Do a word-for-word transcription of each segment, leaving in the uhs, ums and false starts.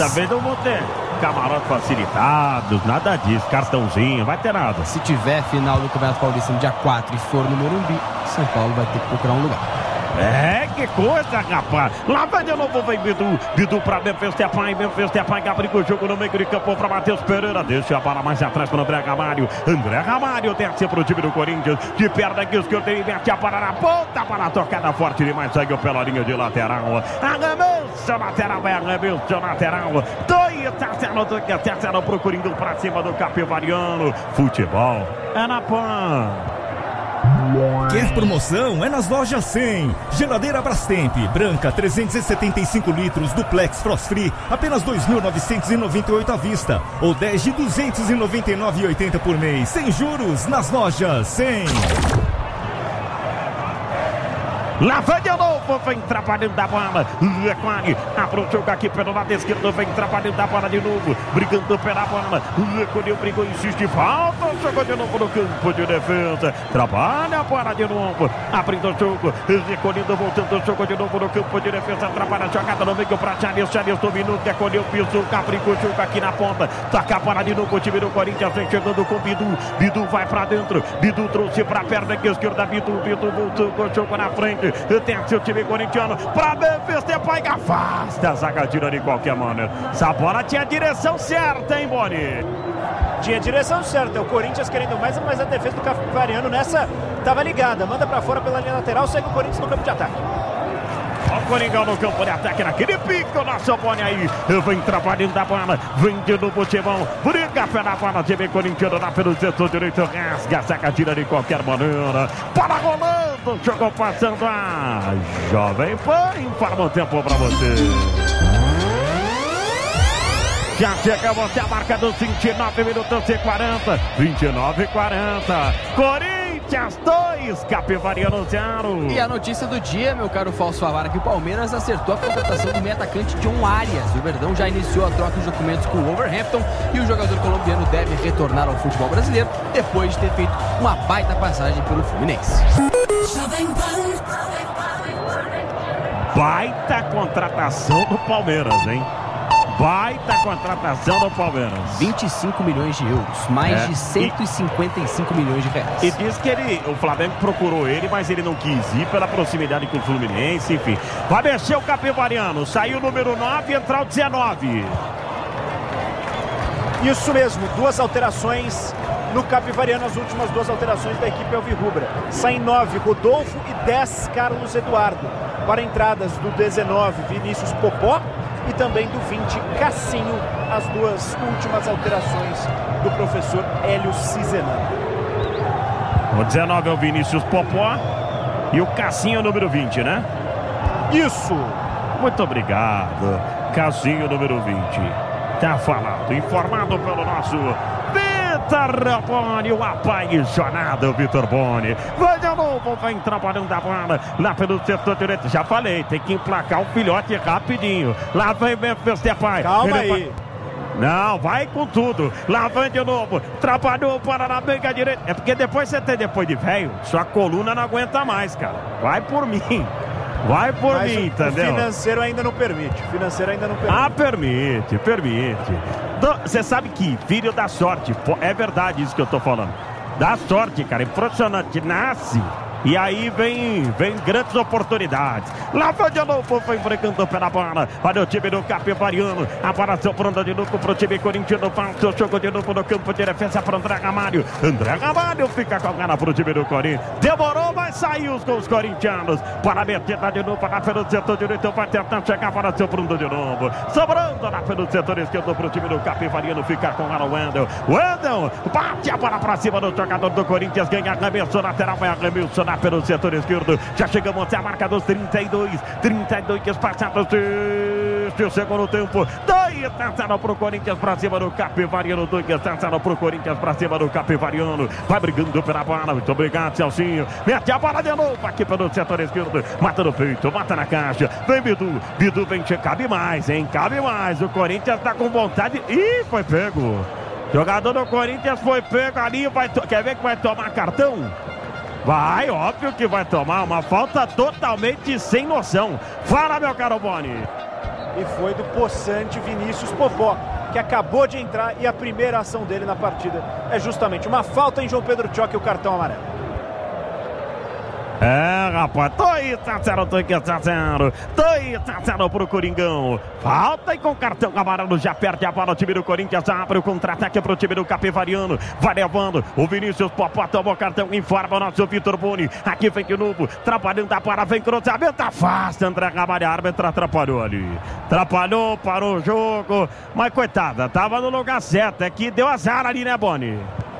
Também não vou ter camarote facilitados, nada disso, cartãozinho, vai ter nada. Se tiver final do Campeonato Paulista no dia quatro e for no Morumbi, São Paulo vai ter que procurar um lugar. É, que coisa, rapaz. Lá vai de novo, vem Bidu. Bidu pra Memphis Depay. Memphis Depay abre o jogo no meio de campo pra Matheus Pereira. Deixa a bola mais atrás para André Ramalho. André Ramalho desce pro time do Corinthians. De perna aqui, esquerda, ele mete a bola na ponta. Para a tocada forte demais. Segue pela linha de lateral. Arremesso lateral, é arremesso lateral. Dois, tá sendo, tá sendo pro Corinthians pra cima do Capivariano. Futebol é na Pan. Quer promoção? É nas lojas cem. Geladeira Brastemp, branca, trezentos e setenta e cinco litros, duplex Frost Free, apenas dois mil novecentos e noventa e oito à vista. Ou dez de duzentos e noventa e nove reais e oitenta centavos por mês. Sem juros, nas lojas cem. Lá vai de novo, vem trabalhando da bola. Lequani, abre o jogo aqui pelo lado esquerdo, vem trabalhando da bola de novo, brigando pela bola. Lequani brigou, insiste, falta, jogou de novo no campo de defesa. Trabalha a bola de novo, abrindo o jogo, recolhendo, voltando o jogo de novo no campo de defesa. Trabalha a jogada no meio pra Charles, Charles dominou, recolheu, pisou, abriu o jogo aqui na ponta. Toca a bola de novo, o time do Corinthians vem chegando com Bidu. Bidu vai pra dentro, Bidu trouxe pra perna esquerda, Bidu, Bidu voltou com o jogo na frente. Tem o time corintiano para Memphis Depay, afasta a zaga, tira de qualquer maneira. Essa bola tinha a direção certa, hein, Boni? Tinha direção certa, o Corinthians querendo mais, mas a defesa do Capivariano nessa estava ligada, manda para fora pela linha lateral, segue o Corinthians no campo de ataque. Olha o Coringão no campo de ataque, naquele pico, o nosso Boni aí, vem trabalhando da bola, vem de novo o Timão, briga pela bola, time corintiano lá pelo setor direito, rasga a zaga, tira de qualquer maneira, bola rolando, jogou passando a Jovem Pan, informa o tempo pra você. Já chegamos a marca dos vinte e nove minutos e quarenta, vinte e nove e quarenta, Corinthians dois, Capivariano zero. E a notícia do dia, meu caro Falso Favara, que o Palmeiras acertou a contratação do meio atacante John Arias. O Verdão já iniciou a troca de documentos com o Wolverhampton e o jogador colombiano deve retornar ao futebol brasileiro depois de ter feito uma baita passagem pelo Fluminense. Baita contratação do Palmeiras, hein? Baita contratação do Palmeiras. vinte e cinco milhões de euros, mais é. de cento e cinquenta e cinco milhões de reais. E diz que ele, o Flamengo procurou ele, mas ele não quis ir pela proximidade com o Fluminense, enfim. Vai mexer o Capivariano, saiu o número nove, entrou o dezenove. Isso mesmo, duas alterações no Capivariano, as últimas duas alterações da equipe alvirrubra. Saem nove, Rodolfo, e dez, Carlos Eduardo. Para entradas do dezenove, Vinícius Popó, e também do vinte, Cassinho, as duas últimas alterações do professor Hélio Cizenano. O dezenove é o Vinícius Popó e o Cassinho número vinte, né? Isso! Muito obrigado, Cassinho número vinte. Tá falado, informado pelo nosso Vitor Boni, o apaixonado Vitor Boni. Vai de novo, vem trabalhando a bola lá pelo setor direito. Já falei, tem que emplacar o filhote rapidinho. Lá vem Memphis Depay. Calma aí. Não, vai com tudo. Lá vem de novo. Trabalhou para na meia direita. É porque depois você tem depois de velho, sua coluna não aguenta mais, cara. Vai por mim. Vai por Mas mim, o, entendeu? O financeiro ainda não permite. O financeiro ainda não permite. Ah, permite, permite. Você sabe que filho dá sorte. É verdade isso que eu tô falando. Dá sorte, cara. Impressionante. Nasce. E aí vem, vem grandes oportunidades. Lá vai de novo, vem brecando pela bola. Olha o time do Capivariano. A bola sobrando de novo pro time corintiano. Falta o jogo de novo no campo de defesa para André Ramalho. André Ramalho fica com a bola pro time do Corinthians. Demorou, mas saiu os gols corintianos. Para meter lá de novo lá pelo setor direito. Vai tentar chegar para sobrando de novo. Sobrando lá pelo setor esquerdo pro time do Capivariano. Fica com o Wendel. Wendel bate a bola para cima do jogador do Corinthians. Ganha arremesso lateral. Vai arremesso na pelo setor esquerdo, já chegamos até a marca dos trinta e dois, trinta e dois passados o segundo tempo, dois tentaram pro Corinthians pra cima do Capivariano, dois tentaram pro Corinthians pra cima do Capivariano, vai brigando pela bola, muito obrigado, Celcinho, mete a bola de novo aqui pelo setor esquerdo, mata no peito, mata na caixa, vem Bidu, Bidu vem, cabe mais, hein, cabe mais, o Corinthians tá com vontade, ih, foi pego, jogador do Corinthians foi pego ali, vai to... quer ver que vai tomar cartão? Vai, óbvio que vai tomar uma falta totalmente sem noção. Fala, meu caro Boni. e foi do possante Vinícius Popó, que acabou de entrar e a primeira ação dele na partida é justamente uma falta em João Pedro Tchoque e o cartão amarelo. É, rapaz, dois a zero, dois a zero, dois a zero pro Coringão. Falta e com cartão amarelo já perde a bola o time do Corinthians, abre o contra-ataque pro time do Capivariano, vai levando, o Vinícius Popó tomou cartão, informa o nosso Vitor Boni, aqui vem de novo, trabalhando a bola, vem cruzamento, afasta, André Ramalho, a árbitra atrapalhou ali, atrapalhou, parou o jogo, mas coitada, tava no lugar certo, é que deu azar ali, né, Boni?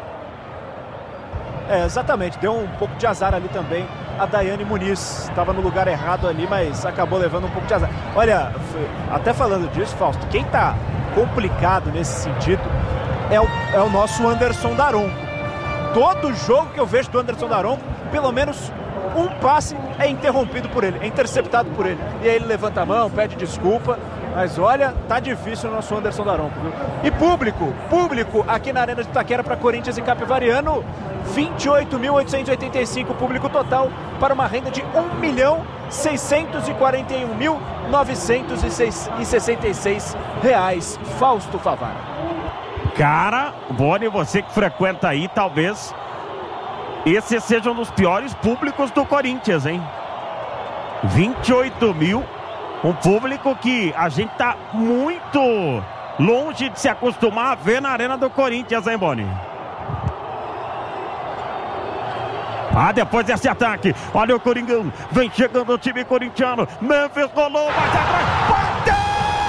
É, exatamente, deu um pouco de azar ali também a Daiane Muniz, estava no lugar errado ali, mas acabou levando um pouco de azar. Olha, até falando disso, Fausto, quem tá complicado nesse sentido é o, é o nosso Anderson Daronco. Todo jogo que eu vejo do Anderson Daronco, pelo menos um passe é interrompido por ele, é interceptado por ele. E aí ele levanta a mão, pede desculpa. Mas olha, tá difícil o nosso Anderson Daronco, viu? E público, público aqui na Arena de Itaquera para Corinthians e Capivariano, vinte e oito mil oitocentos e oitenta e cinco público total para uma renda de um milhão seiscentos e quarenta e um mil novecentos e sessenta e seis reais. Fausto Favara. Cara, Boni, você que frequenta aí, talvez esse seja um dos piores públicos do Corinthians, hein? vinte e oito mil. Um público que a gente tá muito longe de se acostumar a ver na Arena do Corinthians, hein, Boni? Ah, depois desse ataque, olha o Coringão, vem chegando o time corintiano, Memphis rolou, mais atrás, bateu!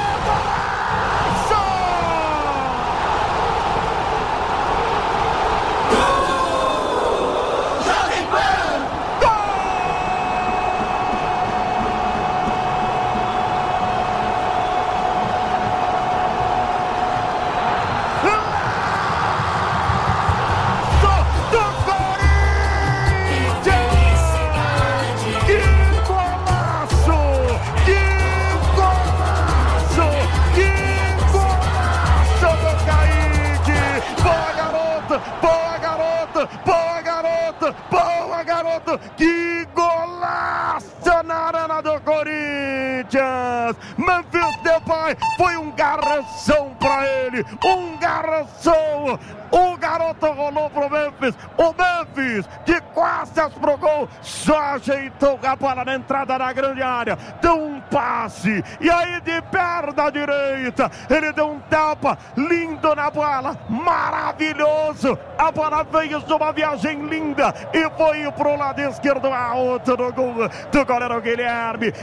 Boa, garoto! Boa, garoto! Boa, garoto! Que golaço na Arena do Corinthians! Memphis Depay foi um garçom pra ele! Um garçom! O garoto rolou pro Memphis! O Memphis, de costas pro gol, só ajeitou a bola na entrada da grande área, deu um passe, e aí de perna direita, ele deu um tapa lindo na bola, maravilhoso! A bola veio de uma viagem linda e foi pro lado esquerdo, alto do gol do goleiro Guilherme.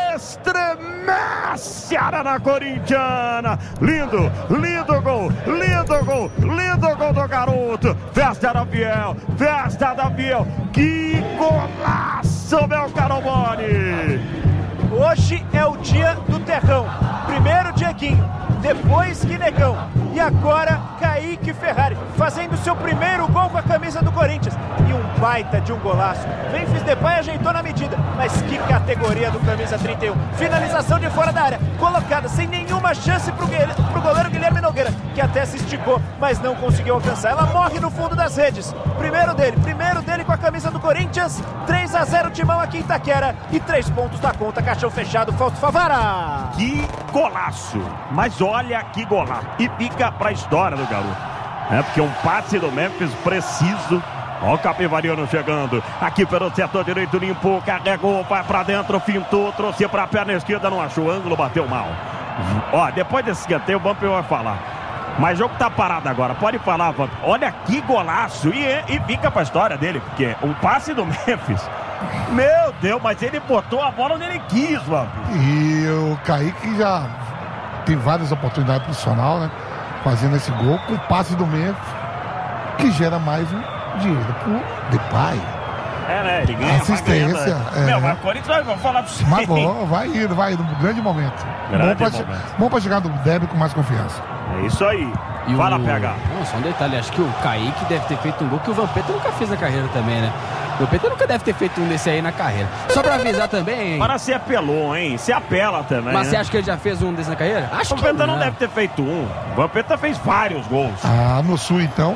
Estremece a Arena Corintiana! Lindo, lindo gol, lindo gol, lindo gol do garoto! Festa da Fiel, festa da Fiel! Que golaço, meu caro Boni! Hoje é o dia do Terrão. Primeiro Dieguinho, depois Guinegão e agora Kaique Ferrari, fazendo seu primeiro gol com a camisa do Corinthians. E um baita de um golaço. Memphis Depay ajeitou na medida, mas que categoria do camisa trinta e um. Finalização de fora da área, colocada sem nenhuma chance pro, pro goleiro Guilherme Nogueira, que até se esticou, mas não conseguiu alcançar. Ela morre no fundo das redes. Primeiro dele, primeiro dele com a camisa do Corinthians. três a zero Timão aqui em Itaquera e três pontos da conta, caixão fechado, Fausto Favara. Que golaço! Mas olha que golaço! E fica pra história do garoto. É porque um passe do Memphis preciso. Ó o Capivariano chegando. Aqui pelo setor direito, limpou, carregou, vai pra dentro, fintou, trouxe pra perna esquerda, não achou ângulo, bateu mal. Ó, depois desse escanteio, o Vampiro vai falar. Mas o jogo tá parado agora, pode falar, Vampiro. Olha que golaço! E, e fica pra história dele, porque um passe do Memphis. Meu Deus, mas ele botou a bola onde ele quis, Vampiro. E o Kaique já tem várias oportunidades profissional, né? Fazendo esse gol com o passe do Memphis, que gera mais um dinheiro pro Depay. É, né? Ele ganha, assistência. É. Meu, mas o Corinthians vai falar pra você. Mas bom, vai indo, vai indo. Um grande momento. Grande bom, pra, momento. bom pra chegar no derby com mais confiança. É isso aí. E vai o... lá pegar. Não, só um detalhe, acho que o Kaique deve ter feito um gol que o Vampeta nunca fez na carreira também, né? O Vampeta nunca deve ter feito um desse aí na carreira. Só pra avisar também... Agora você apelou, hein? Você apela também. Mas né? você acha que ele já fez um desse na carreira? Acho o que Vampeta não. não deve ter feito um. O Vampeta fez vários gols. Ah, no Sul então.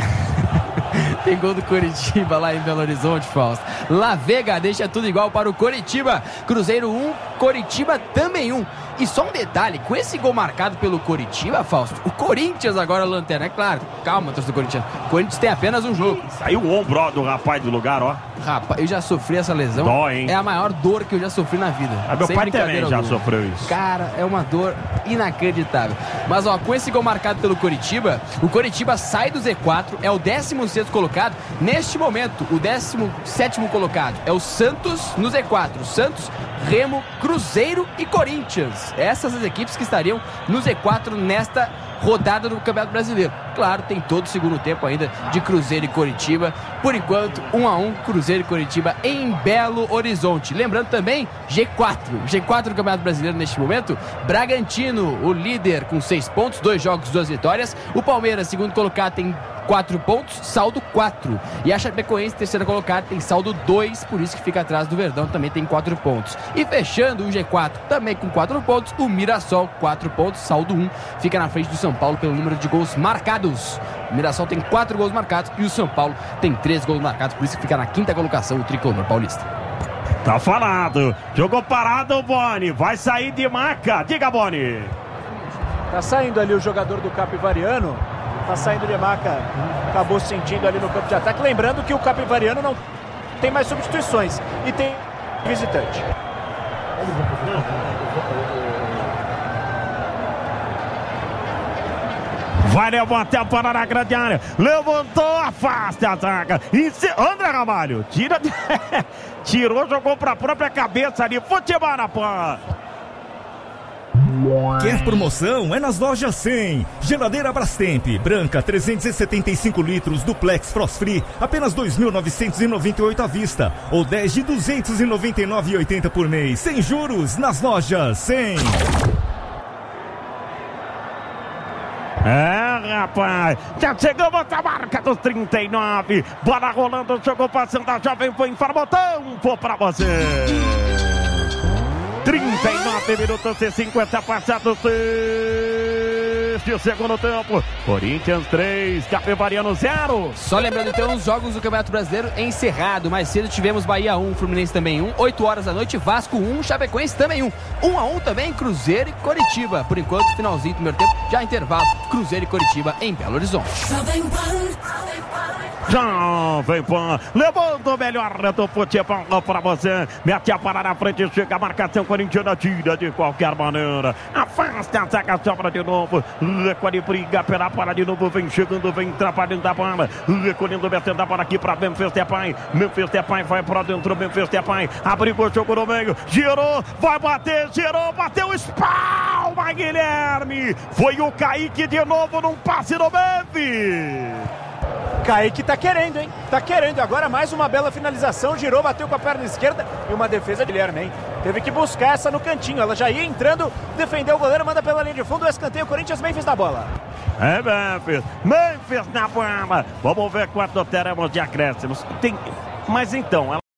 Tem gol do Coritiba lá em Belo Horizonte, Fausto. La Vega deixa tudo igual para o Coritiba. Cruzeiro um, Coritiba também um. E só um detalhe, com esse gol marcado pelo Coritiba, Fausto, o Corinthians agora lanterna, é claro, calma, torcedor do Corinthians, o Corinthians tem apenas um jogo. Saiu o ombro ó, do rapaz do lugar, ó. Rapaz, eu já sofri essa lesão. Dói, hein? É a maior dor que eu já sofri na vida. Ah, meu Sem pai também brincadeira já alguma. sofreu isso. Cara, é uma dor inacreditável. Mas, ó, com esse gol marcado pelo Coritiba, o Coritiba sai do Z quatro, é o décimo sexto colocado. Neste momento, o décimo sétimo colocado é o Santos no Z quatro. Santos, Remo, Cruzeiro e Corinthians. Essas as equipes que estariam no Z quatro nesta rodada do Campeonato Brasileiro. Claro, tem todo o segundo tempo ainda de Cruzeiro e Coritiba. Por enquanto, um a um, Cruzeiro e Coritiba em Belo Horizonte. Lembrando também, G quatro. G quatro do Campeonato Brasileiro neste momento. Bragantino, o líder com seis pontos, dois jogos, duas vitórias. O Palmeiras, segundo colocado, tem quatro pontos, saldo quatro. E a Chapecoense, terceira colocada, tem saldo dois, por isso que fica atrás do Verdão, também tem quatro pontos. E fechando o G quatro, também com quatro pontos, o Mirassol, quatro pontos, saldo um, fica na frente do São Paulo pelo número de gols marcados. O Mirassol tem quatro gols marcados e o São Paulo tem três gols marcados, por isso que fica na quinta colocação o tricolor paulista. Tá falado. Jogou parado o Boni. Vai sair de maca. Diga, Boni. Tá saindo ali o jogador do Capivariano. Tá saindo de maca. Acabou sentindo ali no campo de ataque. Lembrando que o Capivariano não tem mais substituições. E tem visitante. Vai levantar para na grande área. Levantou, afasta a zaga. Se... André Ramalho, tira. Tirou, jogou para a própria cabeça ali. Futebol na pan. Quer promoção? É nas lojas cem. Geladeira Brastemp, branca, trezentos e setenta e cinco litros, duplex Frost Free, apenas dois mil novecentos e noventa e oito à vista. Ou dez de duzentos e noventa e nove reais e oitenta centavos por mês. Sem juros, nas lojas cem. É, rapaz, já chegamos à marca dos trinta e nove. Bola rolando, jogou passando a Jovem Pan, informou tempo pra você. trinta e nove minutos e cinquenta passados de segundo tempo. Corinthians três, Capivariano zero. Só lembrando então os jogos do Campeonato Brasileiro encerrado. Mais cedo tivemos Bahia um, Fluminense também um, oito horas da noite, Vasco um, Chapecoense também um. um a um também, Cruzeiro e Coritiba. Por enquanto, finalzinho do primeiro tempo, já intervalo, Cruzeiro e Coritiba em Belo Horizonte. Jovem Pan, levando o melhor do futebol para você. Mete a parada na frente, chega a marcação corintiana, tira de qualquer maneira. Afasta a zaga, sobra de novo. Recolhe, briga pela parada de novo. Vem chegando, vem atrapalhando a bola. Recolhendo, metendo a bola aqui para Memphis Depay. Memphis Depay vai para dentro, Memphis Depay. Abrigou, jogou no meio. Girou, vai bater, girou, bateu, espalma, Guilherme. Foi o Kaique de novo num passe no Memphis. Kaique tá querendo, hein? Tá querendo. Agora mais uma bela finalização. Girou, bateu com a perna esquerda. E uma defesa de Guilherme, hein? Teve que buscar essa no cantinho. Ela já ia entrando, defendeu o goleiro, manda pela linha de fundo. O escanteio, Corinthians, Memphis na bola. É Memphis. Memphis na bola. Vamos ver quanto teremos de acréscimos. Tem... Mas então, ela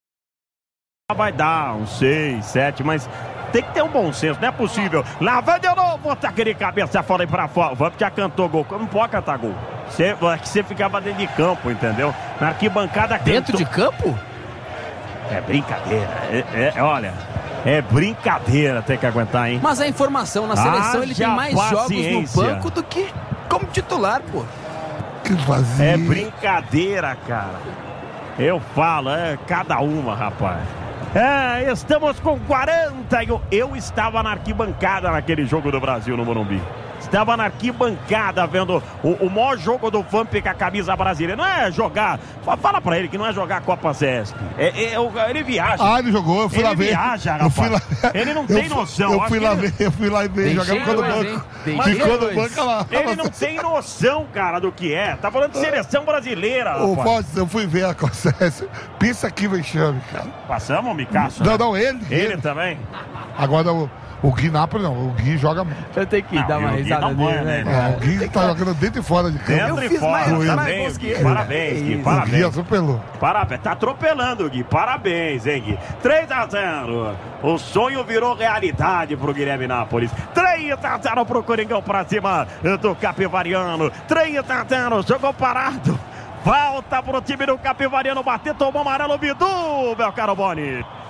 vai dar uns seis, sete, mas... Tem que ter um bom senso, não é possível. Lá vai de novo, botar aquele cabeça fora e pra fora. Vamos já cantou gol. Não pode cantar gol. Você, você ficava dentro de campo, entendeu? Na arquibancada cantou. Dentro de campo? É brincadeira. É, é, olha, é brincadeira ter que aguentar, hein? Mas a informação na seleção, Haja ele tem mais paciência. jogos no banco do que como titular, pô. Que vazio. É brincadeira, cara. Eu falo, é cada uma, rapaz. É, estamos com quarenta e um. Eu estava na arquibancada naquele jogo do Brasil no Morumbi. Estava na arquibancada vendo o, o maior jogo do Vamp com a camisa brasileira. Não é jogar, fala pra ele que não é jogar Copa C E S P. É, é, ele viaja. Ah, ele jogou, eu fui ele lá ver. Viaja, eu fui lá Ele não eu tem fui, noção. Eu fui lá ele... ver, eu fui lá ver, jogar ficou no banco. Ficou no banco lá. Ele não tem noção, cara, do que é. Tá falando de seleção brasileira. Ô, Fausto, eu fui ver a Copa C E S P. Pensa que vexame, cara. Passamos, Micaço? Não, não, ele. Ele, ele. também. Agora o. O Gui Napoli não, o Gui joga muito. Eu tenho que não, dar uma risada nele, né? É, o Gui tá jogando dentro e fora de campo. Dentro e fora, parabéns, Gui. Parabéns, Gui, parabéns. O Gui atropelou. Parabéns, tá atropelando, Gui. Parabéns, hein, Gui. três a zero. O sonho virou realidade pro Guilherme Nápoles. três a zero pro Coringão pra cima do Capivariano. três a zero, jogou parado. Volta pro time do Capivariano bater, tomou amarelo, Bidu, meu caro Boni.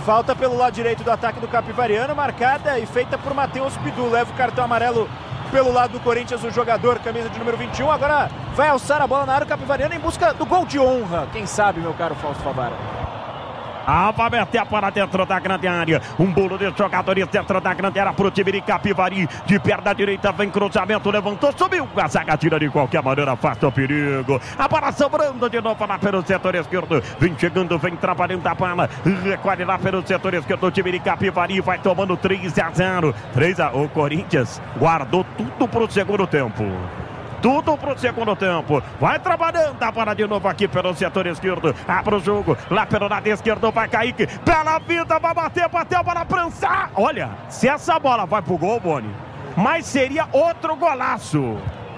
Falta pelo lado direito do ataque do Capivariano, marcada e feita por Matheus Bidu. Leva o cartão amarelo pelo lado do Corinthians, o jogador, camisa de número vinte e um. Agora vai alçar a bola na área, o Capivariano em busca do gol de honra. Quem sabe, meu caro Fausto Favara? Ah, vai meter para dentro da grande área. Um bolo de jogadores dentro da grande área pro time de Capivari. De perna direita vem cruzamento, levantou, subiu. A zaga tira de qualquer maneira, afasta o perigo. A bola sobrando de novo lá pelo setor esquerdo. Vem chegando, vem trabalhando a bola. Recolhe lá pelo setor esquerdo. O time de Capivari vai tomando três a zero. três a zero. O Corinthians guardou tudo pro segundo tempo. Tudo pro segundo tempo. Vai trabalhando a bola de novo aqui pelo setor esquerdo. Abre o jogo. Lá pelo lado esquerdo vai Kaique. Pela vida, vai bater, bateu para prançar. Olha, se essa bola vai pro gol, Boni, mas seria outro golaço.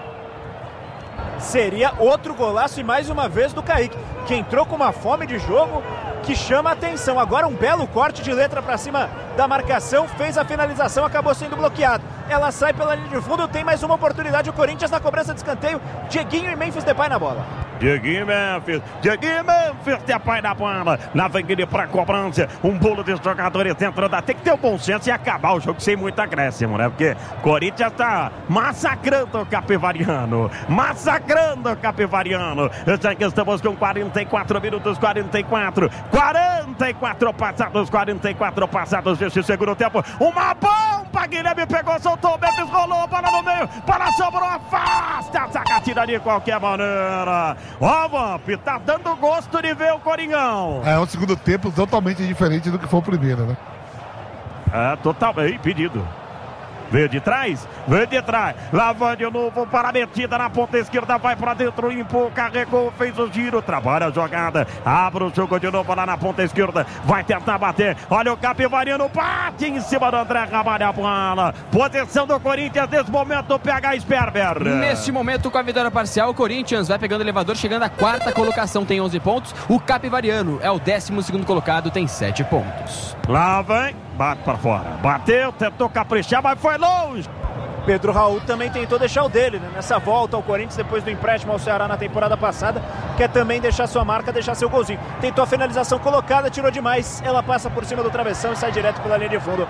Seria outro golaço e mais uma vez do Kaique, que entrou com uma fome de jogo que chama a atenção. Agora um belo corte de letra para cima da marcação, fez a finalização, acabou sendo bloqueado. Ela sai pela linha de fundo, tem mais uma oportunidade o Corinthians na cobrança de escanteio. Dieguinho e Memphis Depay na bola. Dieguinho e Memphis, Dieguinho e Memphis Depay na bola. Lá vem ele pra cobrança. Um bolo de jogadores dentro da... Tem que ter o bom senso e acabar o jogo sem muito acréscimo, né? Porque Corinthians tá massacrando o Capivariano. Massacrando o Capivariano. Já que estamos com quarenta e quatro minutos, quarenta e quatro. quarenta e quatro passados, quarenta e quatro passados desse segundo tempo. Uma bomba, Guilherme pegou, soltou, Memphis rolou, a bola no meio, bola sobrou, afasta, a zaga tira de qualquer maneira. Ó, Vamp, tá dando gosto de ver o Coringão. É um segundo tempo totalmente diferente do que foi o primeiro, né? É, totalmente impedido. Veio de trás, veio de trás. Lá vai de novo para a metida na ponta esquerda. Vai para dentro, limpou, carregou, fez o giro. Trabalha a jogada. Abre o jogo de novo lá na ponta esquerda. Vai tentar bater. Olha o Capivariano, bate em cima do André, trabalha a bola. Posição do Corinthians nesse momento, P H Sperber. Neste momento, com a vitória parcial, o Corinthians vai pegando o elevador, chegando à quarta colocação, tem onze pontos. O Capivariano é o décimo segundo colocado, tem sete pontos. Lá vem, bate para fora. Bateu, tentou caprichar, mas foi longe. Pedro Raul também tentou deixar o dele, né? Nessa volta ao Corinthians, depois do empréstimo ao Ceará na temporada passada, quer também deixar sua marca, deixar seu golzinho. Tentou a finalização colocada, tirou demais, ela passa por cima do travessão e sai direto pela linha de fundo.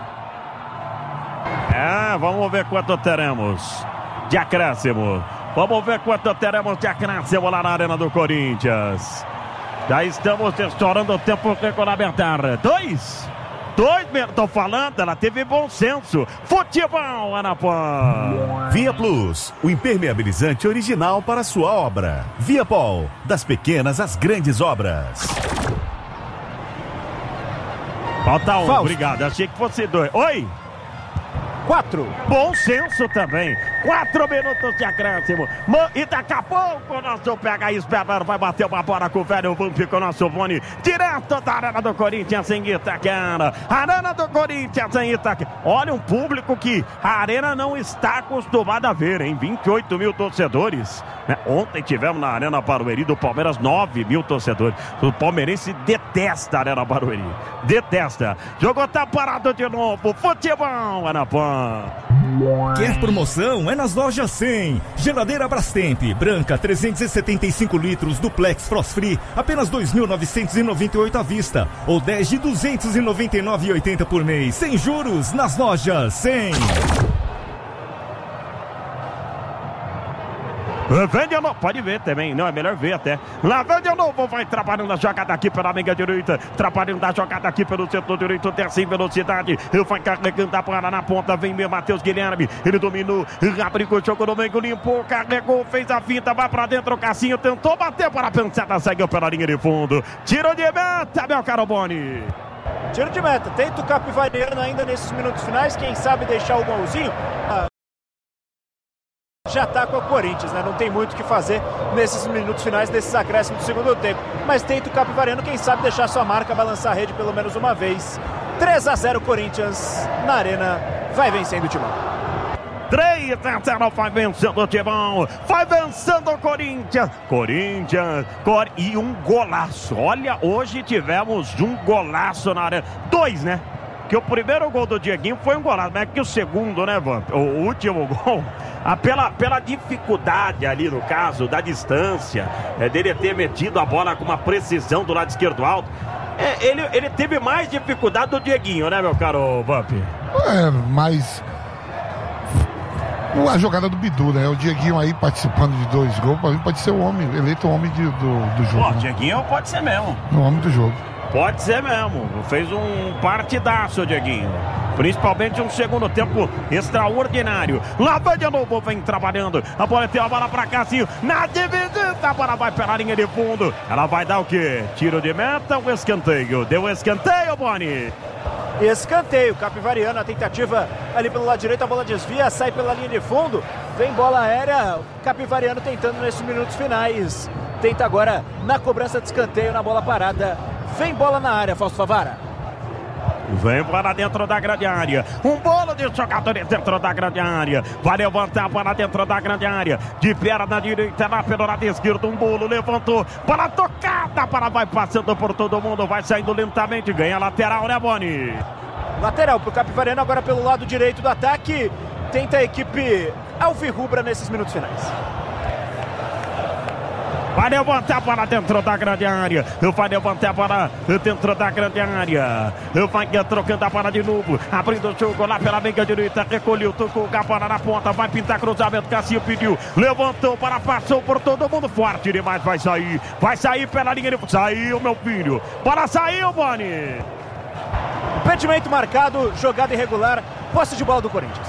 É, vamos ver quanto teremos de acréscimo. Vamos ver quanto teremos de acréscimo lá na Arena do Corinthians. Já estamos estourando o tempo regulamentar. Dois. Dois, tô falando, ela teve bom senso. Futebol, Anapã. Via Plus, o impermeabilizante original para sua obra. Viapol, das pequenas às grandes obras. Falta um, Fausto. Obrigado, achei que fosse dois. Oi. Quatro. Bom senso também. Quatro minutos de acréscimo. E daqui a pouco o nosso P H Sperber vai bater uma bola com o velho Vamp, com o nosso Boni. Direto da Arena do Corinthians em Itaquera. Arena do Corinthians em Itaquera. Olha um público que a Arena não está acostumada a ver, hein? vinte e oito mil torcedores. Né? Ontem tivemos na Arena Barueri do Palmeiras nove mil torcedores. O palmeirense detesta a Arena Barueri. Detesta. Jogou, tá parado de novo. Futebol, Anapã. Quer promoção? É nas lojas cem. Geladeira Brastemp, branca, trezentos e setenta e cinco litros, duplex Frost Free, apenas dois mil novecentos e noventa e oito à vista, ou dez de duzentos e noventa e nove reais e oitenta centavos por mês, sem juros, nas lojas cem. Vem de novo, pode ver também, não, é melhor ver até. Lá vem de novo, vai trabalhando a jogada aqui pela meia direita, trabalhando a jogada aqui pelo setor direito, desce em velocidade, vai carregando a bola na ponta, vem meu Matheus Guilherme, ele dominou, abriu o jogo no meio, limpou, carregou, fez a finta, vai pra dentro, o Cassinho tentou bater para a pensada, seguiu pela linha de fundo, tiro de meta, meu caro Boni. Tiro de meta, tenta o Capivariano ainda nesses minutos finais, quem sabe deixar o golzinho. Ah. Já está com o Corinthians, né? Não tem muito o que fazer nesses minutos finais desses acréscimos do segundo tempo. Mas tenta o Capivariano, quem sabe deixar sua marca, balançar a rede pelo menos uma vez. três a zero Corinthians na Arena, vai vencendo o Timão. três a zero vai vencendo o Timão, vai vencendo o Corinthians. Corinthians, Cor... e um golaço. Olha, hoje tivemos um golaço na Arena. Dois, né? Que o primeiro gol do Dieguinho foi um golaço, mas é que o segundo, né, Vamp? O último gol, a, pela, pela dificuldade ali, no caso, da distância, é, dele ter metido a bola com uma precisão do lado esquerdo alto, É, ele, ele teve mais dificuldade do Dieguinho, né, meu caro Vamp? É, mas a jogada do Bidu, né? O Dieguinho aí participando de dois gols, pra mim pode ser o homem, eleito o homem de, do, do jogo. Pô, né? Dieguinho pode ser mesmo. O homem do jogo. Pode ser mesmo. Fez um partidaço, Dieguinho. Principalmente um segundo tempo extraordinário. Lá vai de novo, vem trabalhando. A bola tem a bola pra Cassinho. Na dividida, a bola vai pela linha de fundo. Ela vai dar o quê? Tiro de meta ou escanteio? Deu escanteio, Boni. Escanteio, Capivariano, a tentativa ali pelo lado direito, a bola desvia, sai pela linha de fundo. Vem bola aérea, Capivariano tentando nesses minutos finais. Tenta agora na cobrança de escanteio, na bola parada. Vem bola na área, Fausto Favara. Vem para dentro da grande área. Um bolo de jogadores dentro da grande área. Vai levantar para dentro da grande área. De perna direita, lá pelo lado esquerdo. Um bolo levantou. Para tocada. Para vai passando por todo mundo. Vai saindo lentamente. Ganha lateral, né, Boni? Lateral para o Capivariano agora pelo lado direito do ataque. Tenta a equipe alvirrubra nesses minutos finais. Vai levantar para dentro da grande área. Vai levantar para dentro da grande área. Vai trocando a bola de novo. Abrindo o jogo lá pela meia direita. Recolheu, tocou a bola na ponta. Vai pintar cruzamento. Cassinho pediu. Levantou para passou por todo mundo. Forte demais. Vai sair. Vai sair pela linha de... Saiu, meu filho. Bola saiu, Boni. Impedimento marcado. Jogada irregular. Posse de bola do Corinthians.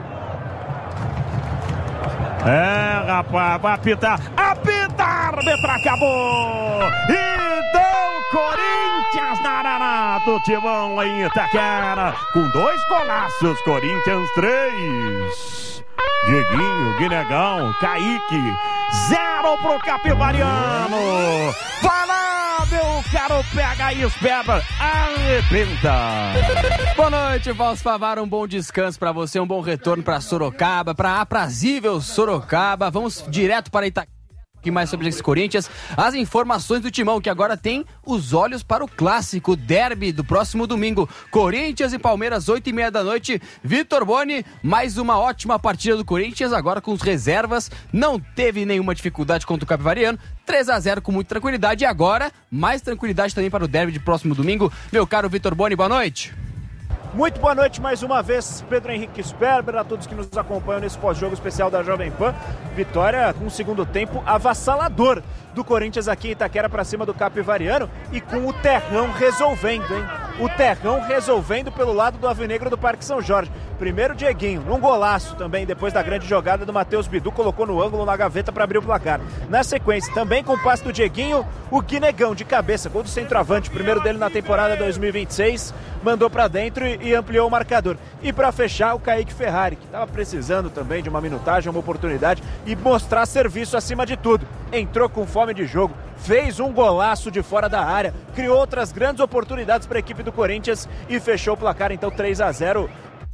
É, rapaz, vai apitar, apitar, arbitra, acabou! E deu Corinthians na arena do Timão em Itaquera, com dois golaços, Corinthians três. Dieguinho, Guinegão, Kaique, zero pro Capivariano. Vai lá, meu caro, pega e espera, arrebenta. Boa noite, Fausto Favara, um bom descanso pra você, um bom retorno pra Sorocaba, pra aprazível Sorocaba. Vamos direto para Itaquera. Que mais sobre esse Corinthians, as informações do Timão, que agora tem os olhos para o clássico derby do próximo domingo, Corinthians e Palmeiras, oito e meia da noite. Vitor Boni, mais uma ótima partida do Corinthians, agora com os reservas, não teve nenhuma dificuldade contra o Capivariano, três a zero com muita tranquilidade, e agora mais tranquilidade também para o derby de próximo domingo. Meu caro Vitor Boni, boa noite. Muito boa noite mais uma vez, Pedro Henrique Sperber, a todos que nos acompanham nesse pós-jogo especial da Jovem Pan. Vitória com um segundo tempo avassalador do Corinthians aqui em Itaquera para cima do Capivariano e com o Terrão resolvendo, hein? O Terrão resolvendo pelo lado do Alvinegro do Parque São Jorge. Primeiro Dieguinho, num golaço também, depois da grande jogada do Matheus Bidu, colocou no ângulo na gaveta para abrir o placar. Na sequência, também com o passe do Dieguinho, o Guinegão de cabeça, gol do centroavante, primeiro dele na temporada dois mil e vinte e seis, mandou para dentro e, e ampliou o marcador. E para fechar, o Kaique Ferrari, que estava precisando também de uma minutagem, uma oportunidade e mostrar serviço acima de tudo. Entrou com fome de jogo, fez um golaço de fora da área, criou outras grandes oportunidades para a equipe do Corinthians e fechou o placar, então três a zero.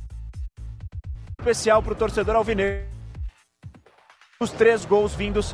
Especial para o torcedor alvinegro. Os três gols vindos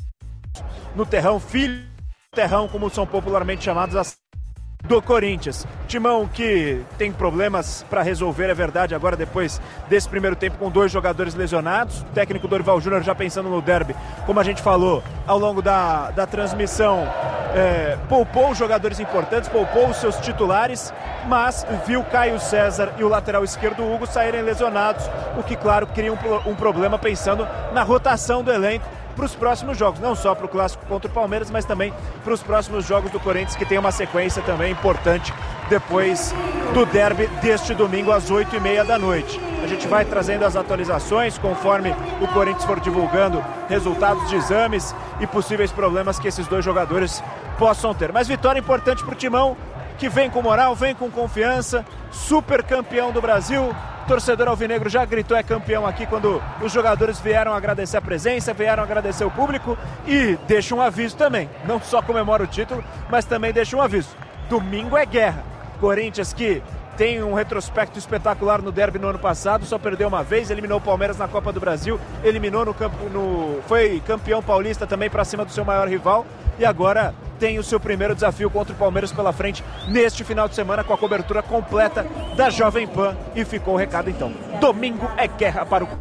no Terrão, filho do Terrão, como são popularmente chamados as do Corinthians. Timão que tem problemas para resolver, é verdade, agora depois desse primeiro tempo com dois jogadores lesionados. O técnico Dorival Júnior já pensando no derby, como a gente falou ao longo da, da transmissão, é, poupou os jogadores importantes, poupou os seus titulares, mas viu Caio César e o lateral esquerdo Hugo saírem lesionados, o que claro cria um, um problema pensando na rotação do elenco para os próximos jogos, não só para o clássico contra o Palmeiras, mas também para os próximos jogos do Corinthians, que tem uma sequência também importante depois do derby deste domingo às oito e meia da noite. A gente vai trazendo as atualizações conforme o Corinthians for divulgando resultados de exames e possíveis problemas que esses dois jogadores possam ter. Mas vitória importante para o Timão, que vem com moral, vem com confiança, super campeão do Brasil. Torcedor alvinegro já gritou é campeão aqui quando os jogadores vieram agradecer a presença, vieram agradecer o público e deixa um aviso também. Não só comemora o título, mas também deixa um aviso. Domingo é guerra. Corinthians que tem um retrospecto espetacular no derby no ano passado, só perdeu uma vez, eliminou o Palmeiras na Copa do Brasil, eliminou no campo, no, foi campeão paulista também para cima do seu maior rival e agora tem o seu primeiro desafio contra o Palmeiras pela frente neste final de semana com a cobertura completa da Jovem Pan. E ficou o recado então, domingo é guerra para o...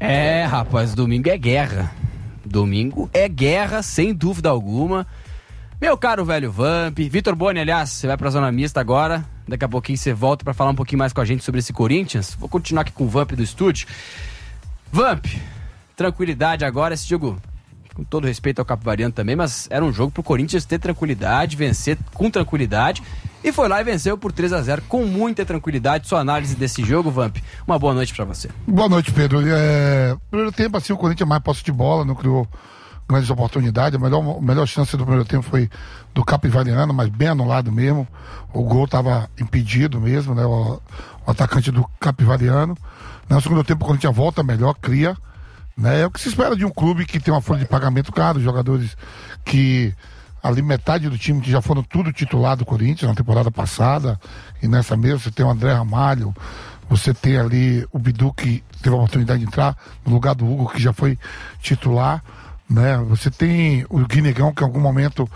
É, rapaz, domingo é guerra. Domingo é guerra, sem dúvida alguma. Meu caro velho Vamp, Vitor Boni, aliás, você vai pra zona mista agora, daqui a pouquinho você volta pra falar um pouquinho mais com a gente sobre esse Corinthians. Vou continuar aqui com o Vamp do estúdio. Vamp, tranquilidade agora, esse jogo, com todo respeito ao Capivariano também, mas era um jogo pro Corinthians ter tranquilidade, vencer com tranquilidade, e foi lá e venceu por três a zero com muita tranquilidade. Sua análise desse jogo, Vamp, uma boa noite pra você. Boa noite, Pedro. É... Primeiro tempo, assim, o Corinthians mais posse de bola, não criou grandes oportunidades. A melhor, a melhor chance do primeiro tempo foi do Capivariano, mas bem anulado mesmo. O gol estava impedido mesmo, né? O, o atacante do Capivariano. No segundo tempo, o Corinthians volta melhor, cria. Né? É o que se espera de um clube que tem uma folha de pagamento caro, jogadores que ali metade do time que já foram tudo titular do Corinthians na temporada passada, e nessa mesma você tem o André Ramalho, você tem ali o Bidu que teve a oportunidade de entrar no lugar do Hugo, que já foi titular, né? Você tem o Guinegão, que em algum momento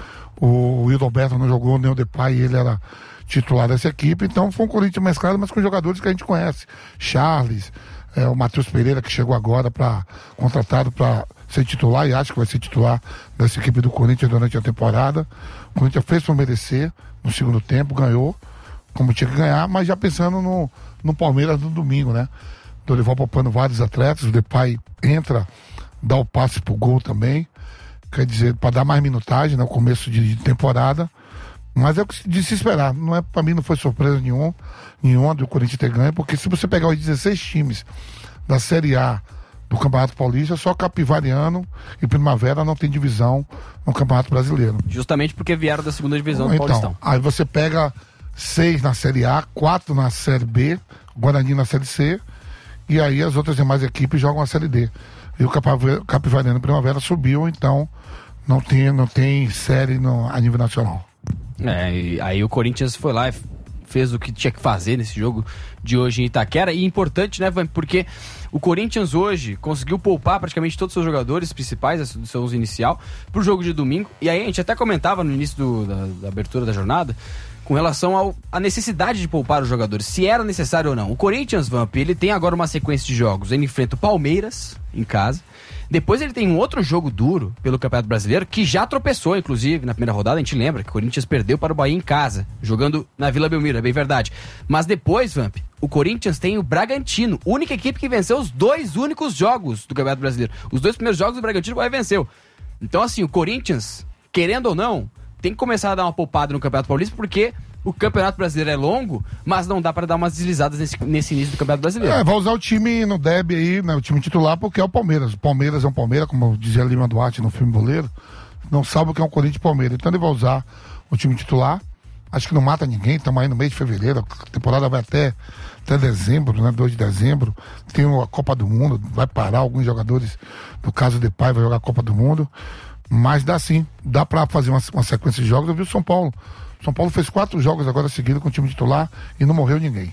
o Wildo Alberto não jogou, nem o Depay, e ele era titular dessa equipe. Então foi um Corinthians mesclado, mas com jogadores que a gente conhece. Charles, é, o Matheus Pereira, que chegou agora para contratado para ser titular, e acho que vai ser titular dessa equipe do Corinthians durante a temporada. O Corinthians fez por merecer no segundo tempo, ganhou como tinha que ganhar, mas já pensando no, no Palmeiras no domingo, né? Dorival poupando vários atletas, o Depay entra, dá o passe pro gol também, quer dizer, para dar mais minutagem, né? O começo de, de temporada, mas é o que de se esperar. Não é, para mim não foi surpresa nenhum, nenhuma do Corinthians ter ganho, porque se você pegar os dezesseis times da Série A do Campeonato Paulista, só Capivariano e Primavera não tem divisão no Campeonato Brasileiro. Justamente porque vieram da segunda divisão do então, Paulistão. Aí você pega seis na Série A, quatro na Série B, Guarani na Série C, e aí as outras demais equipes jogam a Série D. E o Capivariano e Primavera subiu, então não tem, não tem série no, a nível nacional. É, e aí o Corinthians foi lá e fez o que tinha que fazer nesse jogo de hoje em Itaquera. E importante, né, Van, porque o Corinthians hoje conseguiu poupar praticamente todos os seus jogadores principais, a seu uso inicial, pro jogo de domingo. E aí a gente até comentava no início do, da, da abertura da jornada com relação à necessidade de poupar os jogadores, se era necessário ou não. O Corinthians, Vamp, ele tem agora uma sequência de jogos. Ele enfrenta o Palmeiras em casa. Depois ele tem um outro jogo duro pelo Campeonato Brasileiro, que já tropeçou, inclusive, na primeira rodada. A gente lembra que o Corinthians perdeu para o Bahia em casa, jogando na Vila Belmiro, é bem verdade. Mas depois, Vamp, o Corinthians tem o Bragantino, única equipe que venceu os dois únicos jogos do Campeonato Brasileiro. Os dois primeiros jogos do Bragantino, o Bahia venceu. Então, assim, o Corinthians, querendo ou não, tem que começar a dar uma poupada no Campeonato Paulista, porque o Campeonato Brasileiro é longo, mas não dá para dar umas deslizadas nesse, nesse início do Campeonato Brasileiro. É, vai usar o time no derby aí, né, o time titular, porque é o Palmeiras. O Palmeiras é um Palmeiras, como dizia Lima Duarte no filme Boleiro, não sabe o que é um Corinthians e Palmeiras. Então ele vai usar o time titular. Acho que não mata ninguém, estamos aí no mês de fevereiro, a temporada vai até, até dezembro, né, dois de dezembro. Tem a Copa do Mundo, vai parar alguns jogadores, no caso do Depay, vai jogar a Copa do Mundo. Mas dá sim, dá pra fazer uma, uma sequência de jogos. Eu vi o São Paulo. São Paulo fez quatro jogos agora seguidos com o time titular e não morreu ninguém.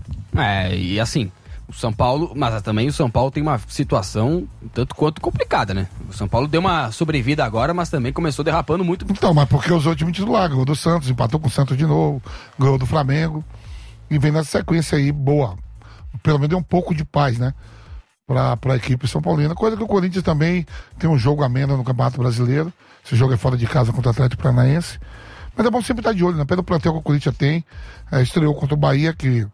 É, e assim, o São Paulo, mas também o São Paulo tem uma situação tanto quanto complicada, né? O São Paulo deu uma sobrevida agora, mas também começou derrapando muito. Então, mas porque usou o time titular, ganhou do Santos, empatou com o Santos de novo, ganhou do Flamengo e vem nessa sequência aí boa. Pelo menos deu um pouco de paz, né? Para a equipe São Paulina, coisa que o Corinthians também tem um jogo ameno no Campeonato Brasileiro. Esse jogo é fora de casa contra o Atlético Paranaense, mas é bom sempre estar de olho, né? Pelo plantel que o Corinthians tem, é, estreou contra o Bahia, que,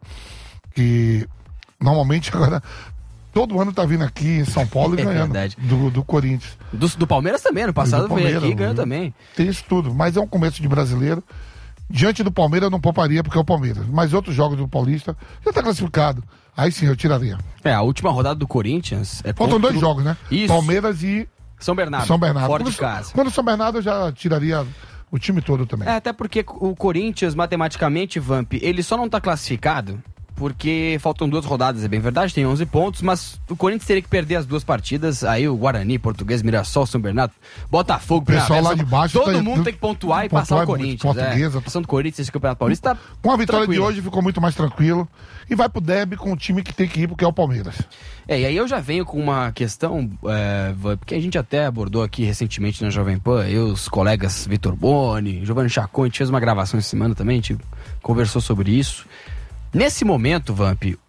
que normalmente agora todo ano tá vindo aqui em São Paulo e é ganhando do, do Corinthians. Do, do Palmeiras também, no passado veio aqui e ganhou viu? também. Tem isso tudo, mas é um começo de brasileiro. Diante do Palmeiras eu não pouparia porque é o Palmeiras, mas outros jogos do Paulista já tá classificado. Aí sim, eu tiraria. É, a última rodada do Corinthians... É Faltam contra... dois jogos, né? Isso. Palmeiras e... São Bernardo. São Bernardo. Fora quando, de casa. Quando São Bernardo eu já tiraria o time todo também. É, até porque o Corinthians, matematicamente, Vamp, ele só não tá classificado porque faltam duas rodadas, é bem verdade, tem onze pontos, mas o Corinthians teria que perder as duas partidas, aí o Guarani, Português, Mirassol, São Bernardo, Botafogo, o pessoal lá de baixo todo tá, mundo tem que pontuar e passar o Corinthians. Portuguesa. É. A passando do Corinthians, esse Campeonato Paulista tá com a vitória tranquilo. de hoje ficou muito mais tranquilo e vai pro derby com o time que tem que ir, porque é o Palmeiras. É, e aí eu já venho com uma questão, é, porque a gente até abordou aqui recentemente na Jovem Pan, eu, os colegas Vitor Boni, Giovanni Chacon, a gente fez uma gravação essa semana também, a gente conversou sobre isso. Nesse momento, Vamp,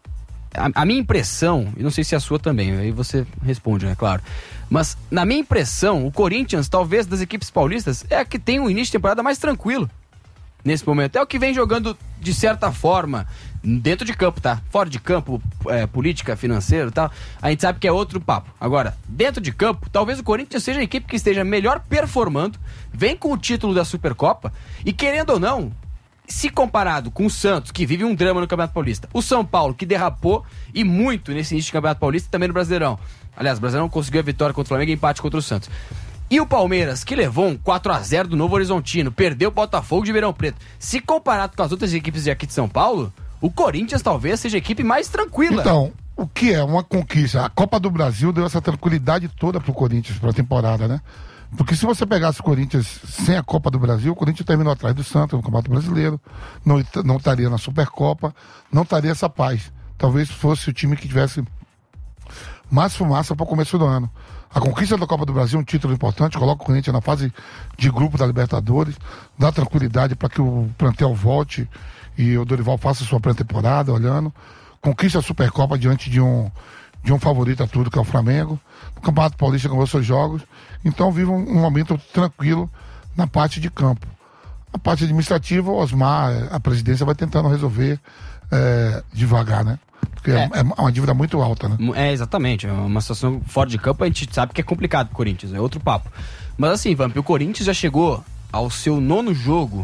a, a minha impressão, e não sei se é a sua também, aí você responde, né, claro. Mas, na minha impressão, o Corinthians, talvez das equipes paulistas, é a que tem um início de temporada mais tranquilo. Nesse momento. É o que vem jogando, de certa forma, dentro de campo, tá? Fora de campo, é, política, financeiro e tal, a gente sabe que é outro papo. Agora, dentro de campo, talvez o Corinthians seja a equipe que esteja melhor performando, vem com o título da Supercopa, e querendo ou não, se comparado com o Santos, que vive um drama no Campeonato Paulista, o São Paulo, que derrapou, e muito nesse início de Campeonato Paulista, e também no Brasileirão. Aliás, o Brasileirão conseguiu a vitória contra o Flamengo e empate contra o Santos. E o Palmeiras, que levou um quatro a zero do Novo Horizontino, perdeu o Botafogo de Ribeirão Preto. Se comparado com as outras equipes de aqui de São Paulo, o Corinthians talvez seja a equipe mais tranquila. Então, o que é uma conquista? A Copa do Brasil deu essa tranquilidade toda pro Corinthians, pra temporada, né? Porque se você pegasse o Corinthians sem a Copa do Brasil, o Corinthians terminou atrás do Santos no Campeonato Brasileiro, não, não estaria na Supercopa, não estaria essa paz. Talvez fosse o time que tivesse mais fumaça para o começo do ano. A conquista da Copa do Brasil é um título importante, coloca o Corinthians na fase de grupo da Libertadores, dá tranquilidade para que o plantel volte e o Dorival faça sua pré-temporada, olhando. Conquista a Supercopa diante de um, de um favorito a tudo, que é o Flamengo. O Campeonato Paulista ganhou seus jogos. Então vive um, um momento tranquilo na parte de campo. A parte administrativa, o Osmar, a presidência vai tentando resolver é, devagar, né? Porque é. é uma dívida muito alta, né? É, exatamente. É uma situação fora de campo, a gente sabe que é complicado pro Corinthians, é outro papo. Mas assim, Vamp, o Corinthians já chegou ao seu nono jogo,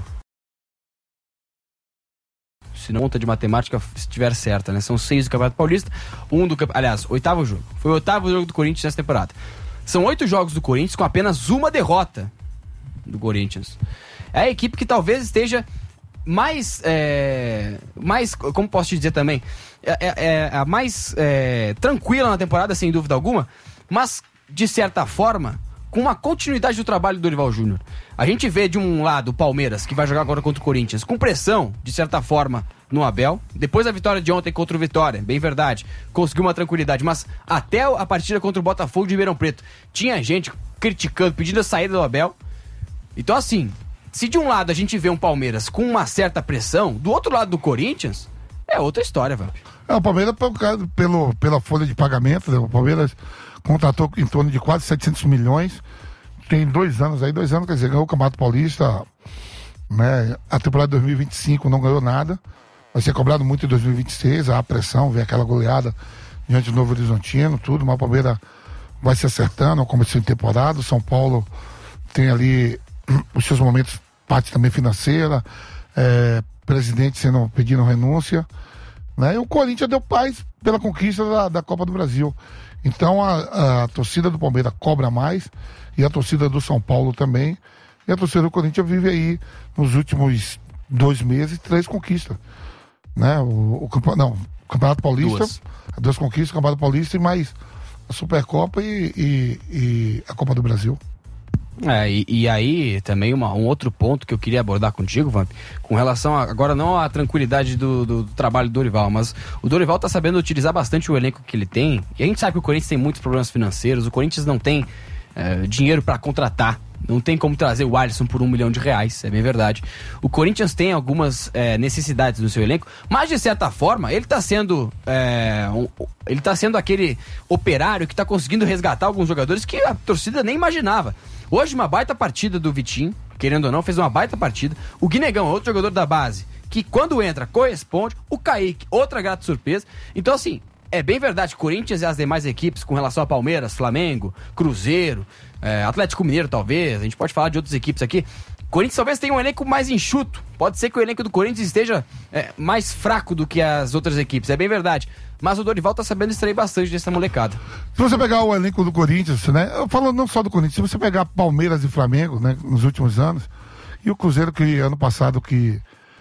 se não conta de matemática estiver certa, né? São seis do Campeonato Paulista, um do... Aliás, oitavo jogo. Foi o oitavo jogo do Corinthians nessa temporada. São oito jogos do Corinthians com apenas uma derrota do Corinthians. É a equipe que talvez esteja mais, é, mais, como posso te dizer também, é, é, é a mais é, tranquila na temporada, sem dúvida alguma, mas, de certa forma, com uma continuidade do trabalho do Dorival Júnior. A gente vê, de um lado, o Palmeiras, que vai jogar agora contra o Corinthians, com pressão, de certa forma, no Abel. Depois da vitória de ontem contra o Vitória, bem verdade, conseguiu uma tranquilidade, mas até a partida contra o Botafogo de Ribeirão Preto, tinha gente criticando, pedindo a saída do Abel. Então, assim, se de um lado a gente vê um Palmeiras com uma certa pressão, do outro lado do Corinthians, é outra história, velho. É, o Palmeiras, pelo, pela folha de pagamento, né? O Palmeiras contratou em torno de quase setecentos milhões, tem dois anos aí, dois anos, quer dizer, ganhou o Campeonato Paulista, né? A temporada de dois mil e vinte e cinco não ganhou nada, vai ser cobrado muito em dois mil e vinte e seis, a pressão, vem aquela goleada diante do Novo Horizontino, tudo, mas o Palmeiras vai se acertando, ao começo de temporada. O São Paulo tem ali os seus momentos, parte também financeira, é, presidente sendo, pedindo renúncia, né? E o Corinthians deu paz pela conquista da, da Copa do Brasil. Então a, a torcida do Palmeiras cobra mais, e a torcida do São Paulo também, e a torcida do Corinthians vive aí nos últimos dois meses três conquistas, né? O, o, não, o Campeonato Paulista, duas, duas conquistas, o Campeonato Paulista e mais a Supercopa e, e, e a Copa do Brasil. É, e, e aí também uma, um outro ponto que eu queria abordar contigo, Vamp, com relação a, agora não à tranquilidade do, do, do trabalho do Dorival, mas o Dorival tá sabendo utilizar bastante o elenco que ele tem, e a gente sabe que o Corinthians tem muitos problemas financeiros, o Corinthians não tem é, dinheiro para contratar, não tem como trazer o Alisson por um milhão de reais, é bem verdade. O Corinthians tem algumas é, necessidades no seu elenco, mas de certa forma ele tá sendo é, um, ele tá sendo aquele operário que tá conseguindo resgatar alguns jogadores que a torcida nem imaginava. Hoje uma baita partida do Vitinho, querendo ou não, fez uma baita partida. O Guinegão é outro jogador da base, que quando entra corresponde. O Kaique, outra grata surpresa. Então assim, é bem verdade, Corinthians e as demais equipes com relação a Palmeiras, Flamengo, Cruzeiro, é, Atlético Mineiro talvez, a gente pode falar de outras equipes aqui. Corinthians talvez tenha um elenco mais enxuto. Pode ser que o elenco do Corinthians esteja é, mais fraco do que as outras equipes, é bem verdade. Mas o Dorival tá sabendo extrair bastante dessa molecada. Se você pegar o elenco do Corinthians, né? Eu falo não só do Corinthians, se você pegar Palmeiras e Flamengo, né? Nos últimos anos, e o Cruzeiro, que ano passado, que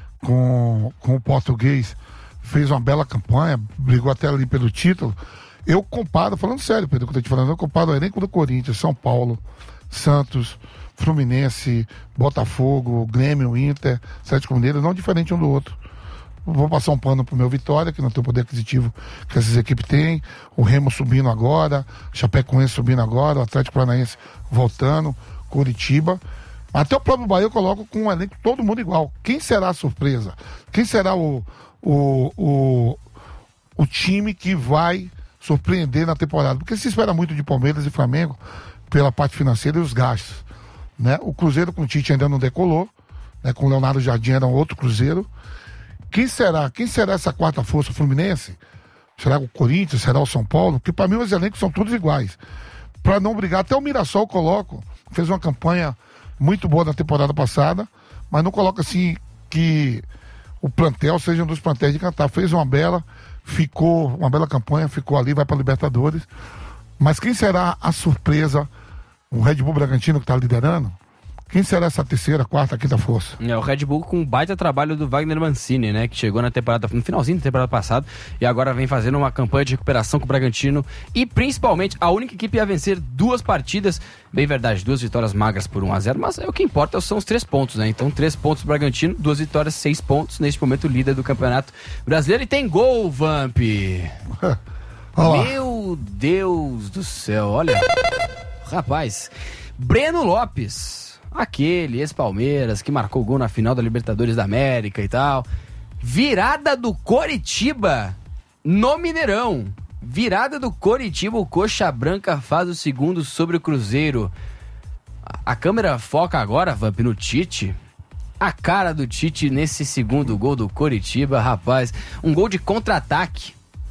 com, com o português, fez uma bela campanha, brigou até ali pelo título. Eu comparo, falando sério, Pedro, que eu tô te falando, eu comparo o elenco do Corinthians, São Paulo, Santos, Fluminense, Botafogo, Grêmio, Inter, Atlético Mineiro, não diferente um do outro. Vou passar um pano pro meu Vitória, que não tem o poder aquisitivo que essas equipes têm, o Remo subindo agora, Chapecoense subindo agora, o Atlético Paranaense voltando, Curitiba. Até o próprio Bahia eu coloco com um elenco todo mundo igual. Quem será a surpresa? Quem será o, o, o, o time que vai surpreender na temporada. Porque se espera muito de Palmeiras e Flamengo pela parte financeira e os gastos. Né? O Cruzeiro com o Tite ainda não decolou, né? Com o Leonardo Jardim era um outro Cruzeiro. Quem será? Quem será essa quarta força? O Fluminense? Será o Corinthians? Será o São Paulo? Porque para mim os elencos são todos iguais. Para não brigar, até o Mirassol eu coloco, fez uma campanha muito boa na temporada passada, mas não coloca assim que o plantel seja um dos plantéis de cantar. Fez uma bela, ficou, uma bela campanha, ficou ali, vai para Libertadores. Mas quem será a surpresa? O Red Bull Bragantino que está liderando? Quem será essa terceira, quarta, quinta força? É o Red Bull com um baita trabalho do Wagner Mancini, né? Que chegou na temporada, no finalzinho da temporada passada e agora vem fazendo uma campanha de recuperação com o Bragantino e principalmente a única equipe a vencer duas partidas, bem verdade, duas vitórias magras por um a zero, mas é o que importa são os três pontos, né? Então três pontos do Bragantino, duas vitórias, seis pontos, neste momento líder do Campeonato Brasileiro e tem gol, Vamp! Meu Deus do céu, olha, rapaz, Breno Lopes... Aquele ex-Palmeiras que marcou gol na final da Libertadores da América e tal. Virada do Coritiba no Mineirão. Virada do Coritiba, o Coxa Branca faz o segundo sobre o Cruzeiro. A, a câmera foca agora, Vamp, no Tite. A cara do Tite nesse segundo gol do Coritiba, rapaz. Um gol de contra-ataque.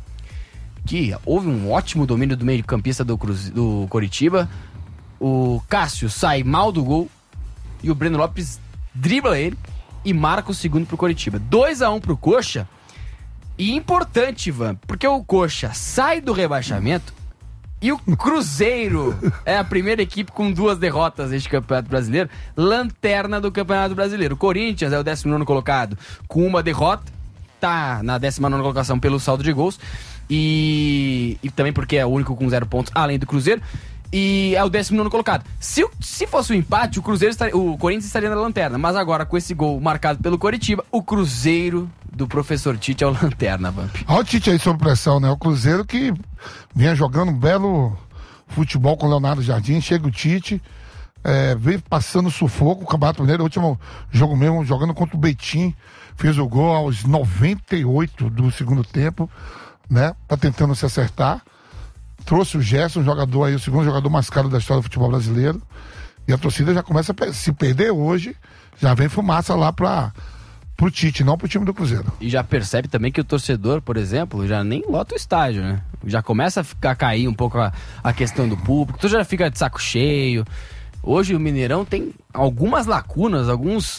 Que houve um ótimo domínio do meio-campista do, Cruze... do Coritiba. O Cássio sai mal do gol. E o Breno Lopes dribla ele e marca o segundo pro Coritiba. dois a um pro Coxa. E importante, Ivan, porque o Coxa sai do rebaixamento e o Cruzeiro é a primeira equipe com duas derrotas neste Campeonato Brasileiro. Lanterna do Campeonato Brasileiro. O Corinthians é o décimo nono colocado com uma derrota. Tá na décima nona colocação pelo saldo de gols. E, e também porque é o único com zero pontos, além do Cruzeiro. E é o décimo nono colocado. Se, se fosse o um empate, o Cruzeiro estaria, o Corinthians estaria na lanterna. Mas agora, com esse gol marcado pelo Coritiba, o Cruzeiro do professor Tite é o lanterna, Vamp. Olha o Tite aí sob pressão, né? O Cruzeiro que vinha jogando um belo futebol com o Leonardo Jardim. Chega o Tite, é, vem passando sufoco. O Campeonato Mineiro, o último jogo mesmo, jogando contra o Betim. Fez o gol aos noventa e oito do segundo tempo, né? Tá tentando se acertar. Trouxe o Gerson, um jogador aí, o segundo jogador mais caro da história do futebol brasileiro. E a torcida já começa a se perder hoje, já vem fumaça lá para pro Tite, não pro time do Cruzeiro. E já percebe também que o torcedor, por exemplo, já nem lota o estádio, né? Já começa a ficar a cair um pouco a, a questão do público, tu já fica de saco cheio. Hoje o Mineirão tem algumas lacunas, alguns,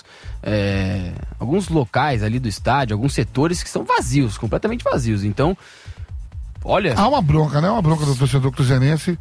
é, alguns locais ali do estádio, alguns setores que são vazios, completamente vazios. Então, olha... Há uma bronca, né? Uma bronca do torcedor cruzeirense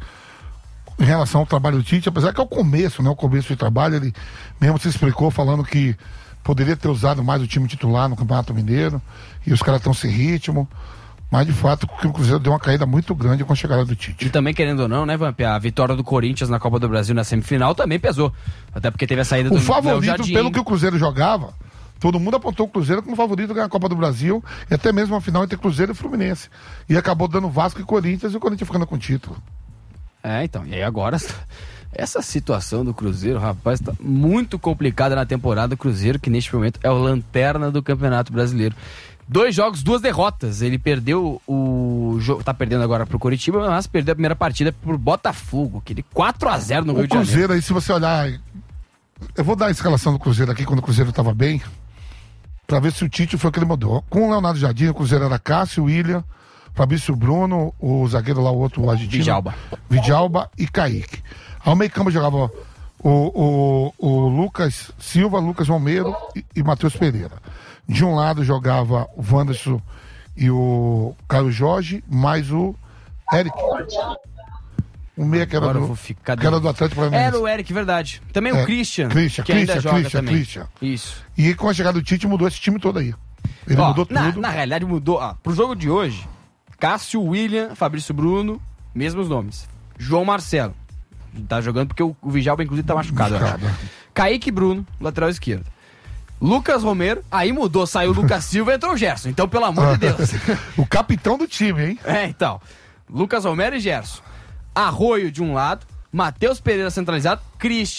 em relação ao trabalho do Tite, apesar que é o começo, né? O começo de trabalho, ele mesmo se explicou falando que poderia ter usado mais o time titular no Campeonato Mineiro e os caras estão sem ritmo. Mas, de fato, o Cruzeiro deu uma caída muito grande com a chegada do Tite. E também, querendo ou não, né, Vamp, a vitória do Corinthians na Copa do Brasil na semifinal também pesou. Até porque teve a saída do O favorito, pelo que o Cruzeiro jogava, todo mundo apontou o Cruzeiro como favorito a ganhar a Copa do Brasil e até mesmo a final entre Cruzeiro e Fluminense. E acabou dando Vasco e Corinthians e o Corinthians ficando com o título. É, então, e aí agora... Essa situação do Cruzeiro, rapaz, tá muito complicada na temporada. O Cruzeiro, que neste momento é o lanterna do Campeonato Brasileiro. Dois jogos, duas derrotas. Ele perdeu o jogo, tá perdendo agora pro Coritiba, mas perdeu a primeira partida pro Botafogo, aquele quatro a zero no Rio de Janeiro. O Cruzeiro aí, se você olhar, eu vou dar a escalação do Cruzeiro aqui quando o Cruzeiro tava bem, pra ver se o Tite foi o que ele mudou. Com o Leonardo Jardim, o Cruzeiro era Cássio, William, Fabrício Bruno, o zagueiro lá, o outro, o argentino. Vidalba. Vidalba e Kaique. Ao meio campo jogava o, o, o Lucas Silva, Lucas Romero e, e Matheus Pereira. De um lado jogava o Wanderson e o Caio Jorge, mais o Eric. O meia que era, Agora do, eu vou ficar que era do Atlético Paranaense. Era o Eric, verdade. Também é, o Christian, Christian, que Christian, ainda joga Christian, também. Christian. Isso. E com a chegada do Tite mudou esse time todo aí. Ele Ó, mudou na, tudo. Na realidade mudou. Ah, pro jogo de hoje, Cássio, William, Fabrício Bruno, mesmos nomes. João Marcelo. Tá jogando porque o, o Vidalba, inclusive, tá machucado. Machucado. Kaique Bruno, lateral esquerdo. Lucas Romero, aí mudou, saiu o Lucas Silva e entrou o Gerson. Então, pelo amor de Deus. O capitão do time, hein? É, então. Lucas Romero e Gerson. Arroio de um lado, Matheus Pereira centralizado, Christian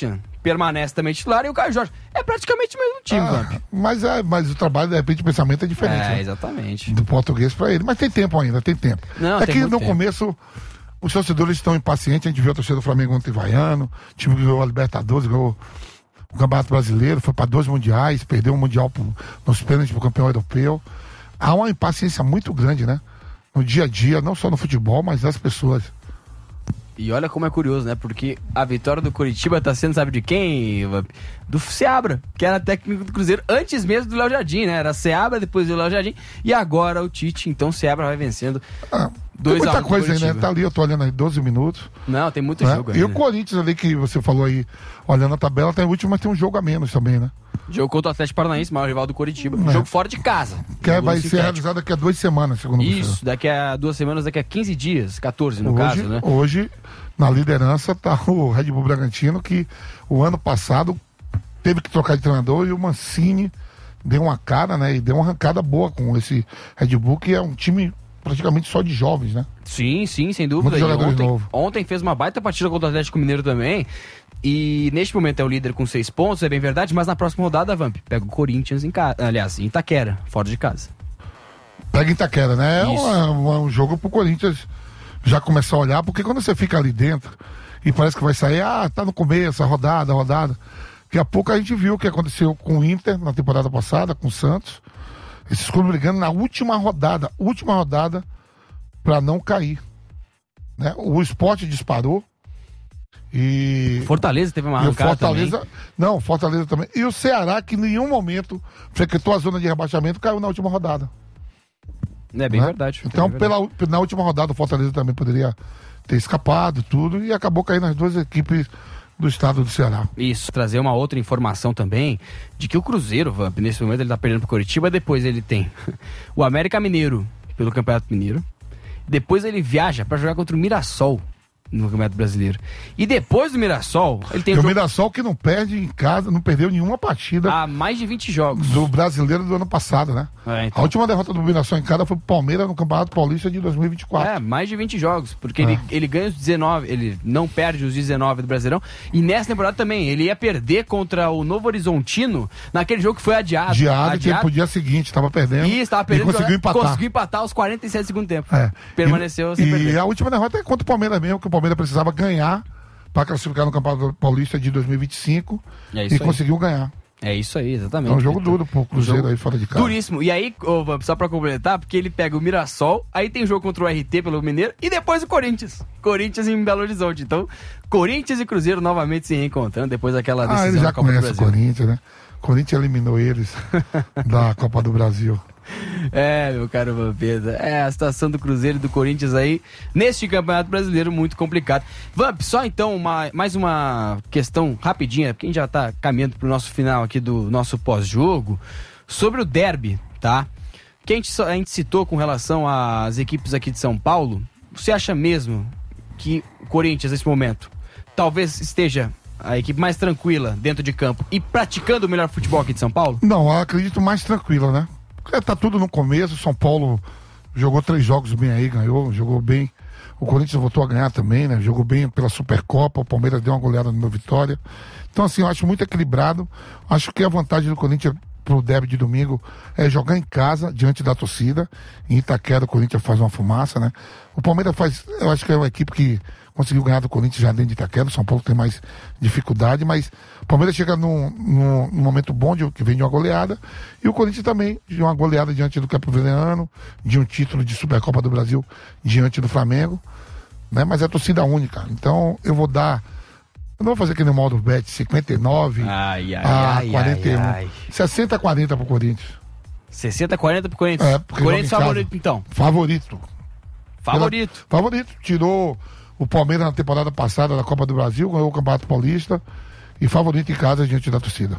permanece também titular e o Caio Jorge. É praticamente o mesmo time, ah, Vamp. Mas, é, mas o trabalho, de repente, o pensamento é diferente. É, né? exatamente. Do português para ele. Mas tem tempo ainda, tem tempo. Não, é tem que muito no tempo. começo os torcedores estão impacientes. A gente viu a torcida do Flamengo ontem vaiando. O time que ganhou a Libertadores, ganhou o Campeonato Brasileiro, foi para dois mundiais, perdeu o Mundial pro, nos pênaltis para o campeão europeu. Há uma impaciência muito grande, né? No dia a dia, não só no futebol, mas das pessoas. E olha como é curioso, né? Porque a vitória do Coritiba tá sendo, sabe de quem, Vamp? Do Seabra, que era técnico do Cruzeiro antes mesmo do Léo Jardim, né? Era Seabra, depois do Léo Jardim, e agora o Tite. Então Seabra vai vencendo. Ah, dois tem muita a um coisa aí, né? Coritiba. Tá ali, eu tô olhando aí, doze minutos. Não, tem muito né? jogo E ainda. o Corinthians ali, que você falou aí, olhando a tabela, tá em último, mas tem um jogo a menos também, né? Jogo contra o Atlético Paranaense, maior rival do Coritiba. É. Jogo fora de casa. Que é- Jogo vai no ser sintético. realizado daqui a duas semanas, segundo Isso, daqui a duas semanas, daqui a quinze dias, quatorze no hoje, caso, né? Hoje, na liderança, tá o Red Bull Bragantino, que o ano passado teve que trocar de treinador e o Mancini deu uma cara, né? E deu uma arrancada boa com esse Red Bull, que é um time praticamente só de jovens, né? Sim, sim, sem dúvida. Muitos E jogadores ontem, novos. ontem fez uma baita partida contra o Atlético Mineiro também. E neste momento é o líder com seis pontos, é bem verdade, mas na próxima rodada, Vamp, pega o Corinthians em casa. Aliás, em Itaquera, fora de casa. Pega em Itaquera, né? É Isso. uma- uma- um jogo pro Corinthians já começar a olhar, porque quando você fica ali dentro e parece que vai sair, ah, tá no começo, a rodada, a rodada. Daqui a pouco a gente viu o que aconteceu com o Inter na temporada passada, com o Santos. Esses clubes brigando na última rodada, última rodada, pra não cair. Né? O Sport disparou. E, Fortaleza teve uma e o arrancada Fortaleza. também. Não, Fortaleza também. E o Ceará, que em nenhum momento frequentou a zona de rebaixamento, caiu na última rodada. É bem né? verdade. Então, é bem verdade. pela, na última rodada, o Fortaleza também poderia ter escapado, tudo, e acabou caindo as duas equipes do estado do Ceará. Isso, trazer uma outra informação também, de que o Cruzeiro, Vamp, nesse momento ele tá perdendo pro Coritiba, depois ele tem o América Mineiro pelo Campeonato Mineiro, depois ele viaja pra jogar contra o Mirassol no Campeonato Brasileiro. E depois do Mirassol, ele tem E um o jogo Mirassol que não perde em casa, não perdeu nenhuma partida há mais de vinte jogos. do brasileiro do ano passado, né? É, então. A última derrota do Mirassol em casa foi pro Palmeiras no Campeonato Paulista de dois mil e vinte e quatro. É, mais de vinte jogos, porque É. ele, ele ganha os dezenove, ele não perde os dezenove do Brasileirão, e nessa temporada também, ele ia perder contra o Novo Horizontino, naquele jogo que foi adiado. Diário, que ele pro dia seguinte, estava perdendo. E estava perdendo, e conseguiu empatar. conseguiu empatar aos quarenta e sete do segundo tempo. É. Permaneceu e, sem e perder. a última derrota é contra o Palmeiras mesmo, que o Palmeiras precisava ganhar para classificar no Campeonato Paulista de dois mil e vinte e cinco É isso e aí. conseguiu ganhar. É isso aí, exatamente. É um jogo Vitor. duro pro Cruzeiro jogo aí fora de casa. Duríssimo. E aí, ô, Vamp, só pra complementar, porque ele pega o Mirassol, aí tem jogo contra o R T pelo Mineiro e depois o Corinthians. Corinthians em Belo Horizonte. Então, Corinthians e Cruzeiro novamente se reencontrando depois daquela decisão Ah, ele já da Copa do conhece o Brasil. Corinthians, né? O Corinthians eliminou eles da Copa do Brasil. É, meu caro Vampeta, é a situação do Cruzeiro e do Corinthians aí neste Campeonato Brasileiro muito complicado. Vamp, só então uma, mais uma questão rapidinha, porque a gente já tá caminhando pro nosso final aqui do nosso pós-jogo, sobre o derby, tá? Que a gente, só- a gente citou com relação às equipes aqui de São Paulo, você acha mesmo que o Corinthians nesse momento talvez esteja a equipe mais tranquila dentro de campo e praticando o melhor futebol aqui de São Paulo? Não, eu acredito mais tranquila, né? Porque tá tudo no começo, São Paulo jogou três jogos bem aí, ganhou, jogou bem. O Corinthians voltou a ganhar também, né? Jogou bem pela Supercopa, o Palmeiras deu uma goleada no Vitória. Então, assim, eu acho muito equilibrado. Acho que a vantagem do Corinthians pro derby de domingo é jogar em casa, diante da torcida. Em Itaquera, o Corinthians faz uma fumaça, né? O Palmeiras faz, eu acho que é uma equipe que conseguiu ganhar do Corinthians já dentro de Itaquera. O São Paulo tem mais dificuldade, mas o Palmeiras chega num, num, num momento bom de, que vem de uma goleada, e o Corinthians também de uma goleada diante do Campo Verdeano, de um título de Supercopa do Brasil diante do Flamengo, né? Mas é torcida única. Então eu vou dar, eu não vou fazer aquele modo bet cinquenta e nove Ai, ai, a ai, quarenta e um. ai, ai. sessenta a quarenta pro Corinthians. sessenta a quarenta pro Corinthians. É, porque Corinthians joga em favorito, casa. então. Favorito. Favorito. Pela- favorito. Tirou o Palmeiras na temporada passada da Copa do Brasil, ganhou o Campeonato Paulista e favorito em casa diante da torcida.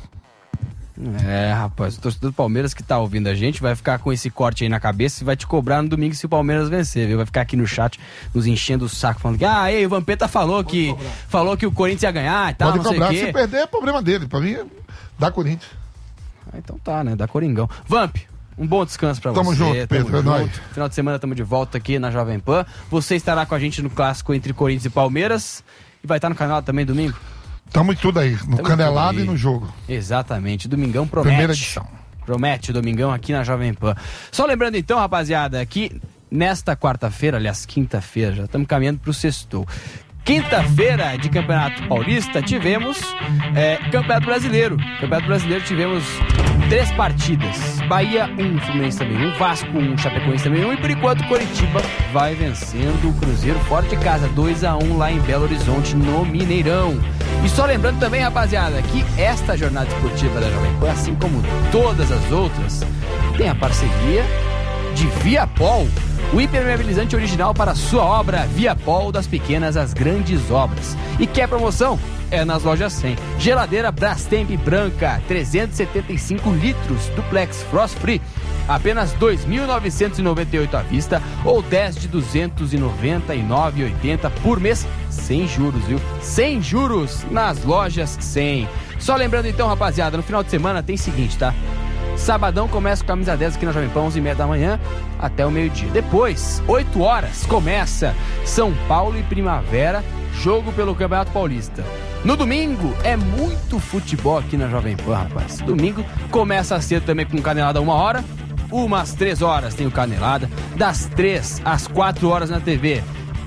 É, rapaz, o torcedor do Palmeiras que tá ouvindo a gente vai ficar com esse corte aí na cabeça e vai te cobrar no domingo se o Palmeiras vencer, viu? Vai ficar aqui no chat nos enchendo o saco, falando que, ah, ei, o Vampeta falou que, falou que o Corinthians ia ganhar e tal, Pode não cobrar. sei o Se quê. perder, é problema dele. Pra mim, dá Corinthians. Ah, então tá, né? Da Coringão. Vamp, um bom descanso pra Tamo você. junto, Pedro, é junto. nóis. Final de semana tamo de volta aqui na Jovem Pan. Você estará com a gente no clássico entre Corinthians e Palmeiras e vai estar no canal também domingo? Tamo em tudo aí, no Tamo Canelado aí. e no jogo. Exatamente, Domingão promete. Primeira edição. Promete o Domingão aqui na Jovem Pan. Só lembrando então, rapaziada, que nesta quarta-feira, aliás, quinta-feira, já estamos caminhando para o sextou. Quinta-feira de Campeonato Paulista tivemos é, Campeonato Brasileiro. Campeonato Brasileiro tivemos três partidas. Bahia um, Fluminense também um, Vasco um, Chapecoense também um. E por enquanto Coritiba vai vencendo o Cruzeiro fora de casa, dois a um lá em Belo Horizonte, no Mineirão. E só lembrando também, rapaziada, que esta jornada esportiva da Jovem Pan, assim como todas as outras, tem a parceria de Viapol, o impermeabilizante original para sua obra. Viapol, das pequenas às grandes obras. E quer promoção? É nas lojas cem. Geladeira Brastemp branca, trezentos e setenta e cinco litros, duplex frost free, apenas dois mil novecentos e noventa e oito à vista ou dez de duzentos e noventa e nove reais e oitenta centavos por mês, sem juros, viu? Sem juros nas lojas cem. Só lembrando então, rapaziada, no final de semana tem o seguinte, tá? Sabadão começa com camisa dez aqui na Jovem Pan, onze e meia da manhã até o meio-dia. Depois, oito horas, começa São Paulo e Primavera, jogo pelo Campeonato Paulista. No domingo, é muito futebol aqui na Jovem Pan, rapaz. Domingo começa cedo também com Canelada uma hora, umas três horas tem o Canelada, das três às quatro horas na T V.